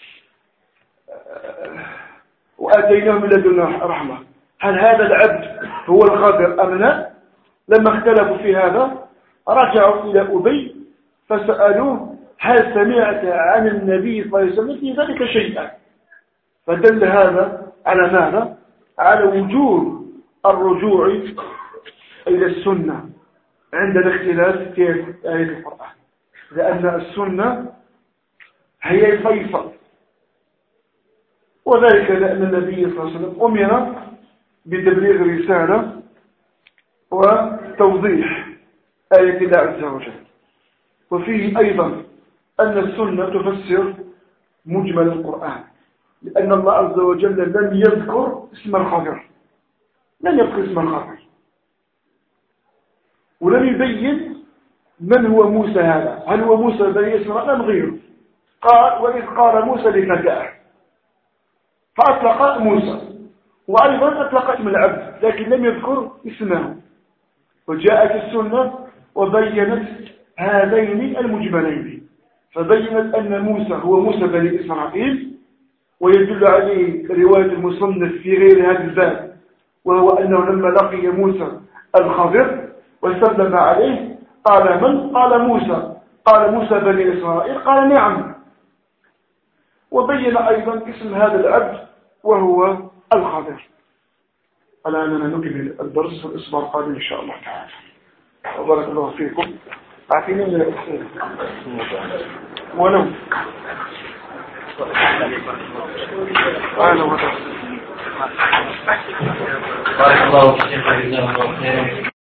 وآتيناه من لدنا رحمة، هل هذا العبد هو الخضر أم لا؟ لما اختلفوا في هذا رجعوا إلى أبي فسألوه هل سمعت عن النبي صلى الله عليه وسلم في ذلك شيئا؟ فدل هذا على ماذا؟ على وجوب الرجوع إلى السنة عند الاختلاف في آية القرآن، لأن السنة هي الفيصل، وذلك لأن النبي صلى الله عليه وسلم أمر بتبليغ الرسالة وتوضيح آية الله عز وجل. وفيه أيضا أن السنة تفسر مجمل القرآن، لأن الله عز وجل لم يذكر اسم الخضر، لم يذكر اسم الخضر، ولم يبين من هو موسى هذا، هل هو موسى بني إسرائيل أم غيره. قال وإذ قال موسى لفتاه، فأطلق موسى، وأيضا أطلق اسم العبد لكن لم يذكر اسمه. وجاءت السنة وبينت هذين المجملين، فبينت أن موسى هو موسى بني إسرائيل، ويدل عليه رواية المصنف في غير هذا الباب، وهو أنه لما لقي موسى الخضر وسلم عليه قال من؟ قال موسى. قال موسى بني إسرائيل؟ قال نعم. وبين أيضا اسم هذا العبد وهو الخضر. الآن نكمل الدرس في الأسبوع القادم إن شاء الله تعالى. وبارك الله فيكم. عارفين ال ولو أهلا وسهلا. بارك الله فيك.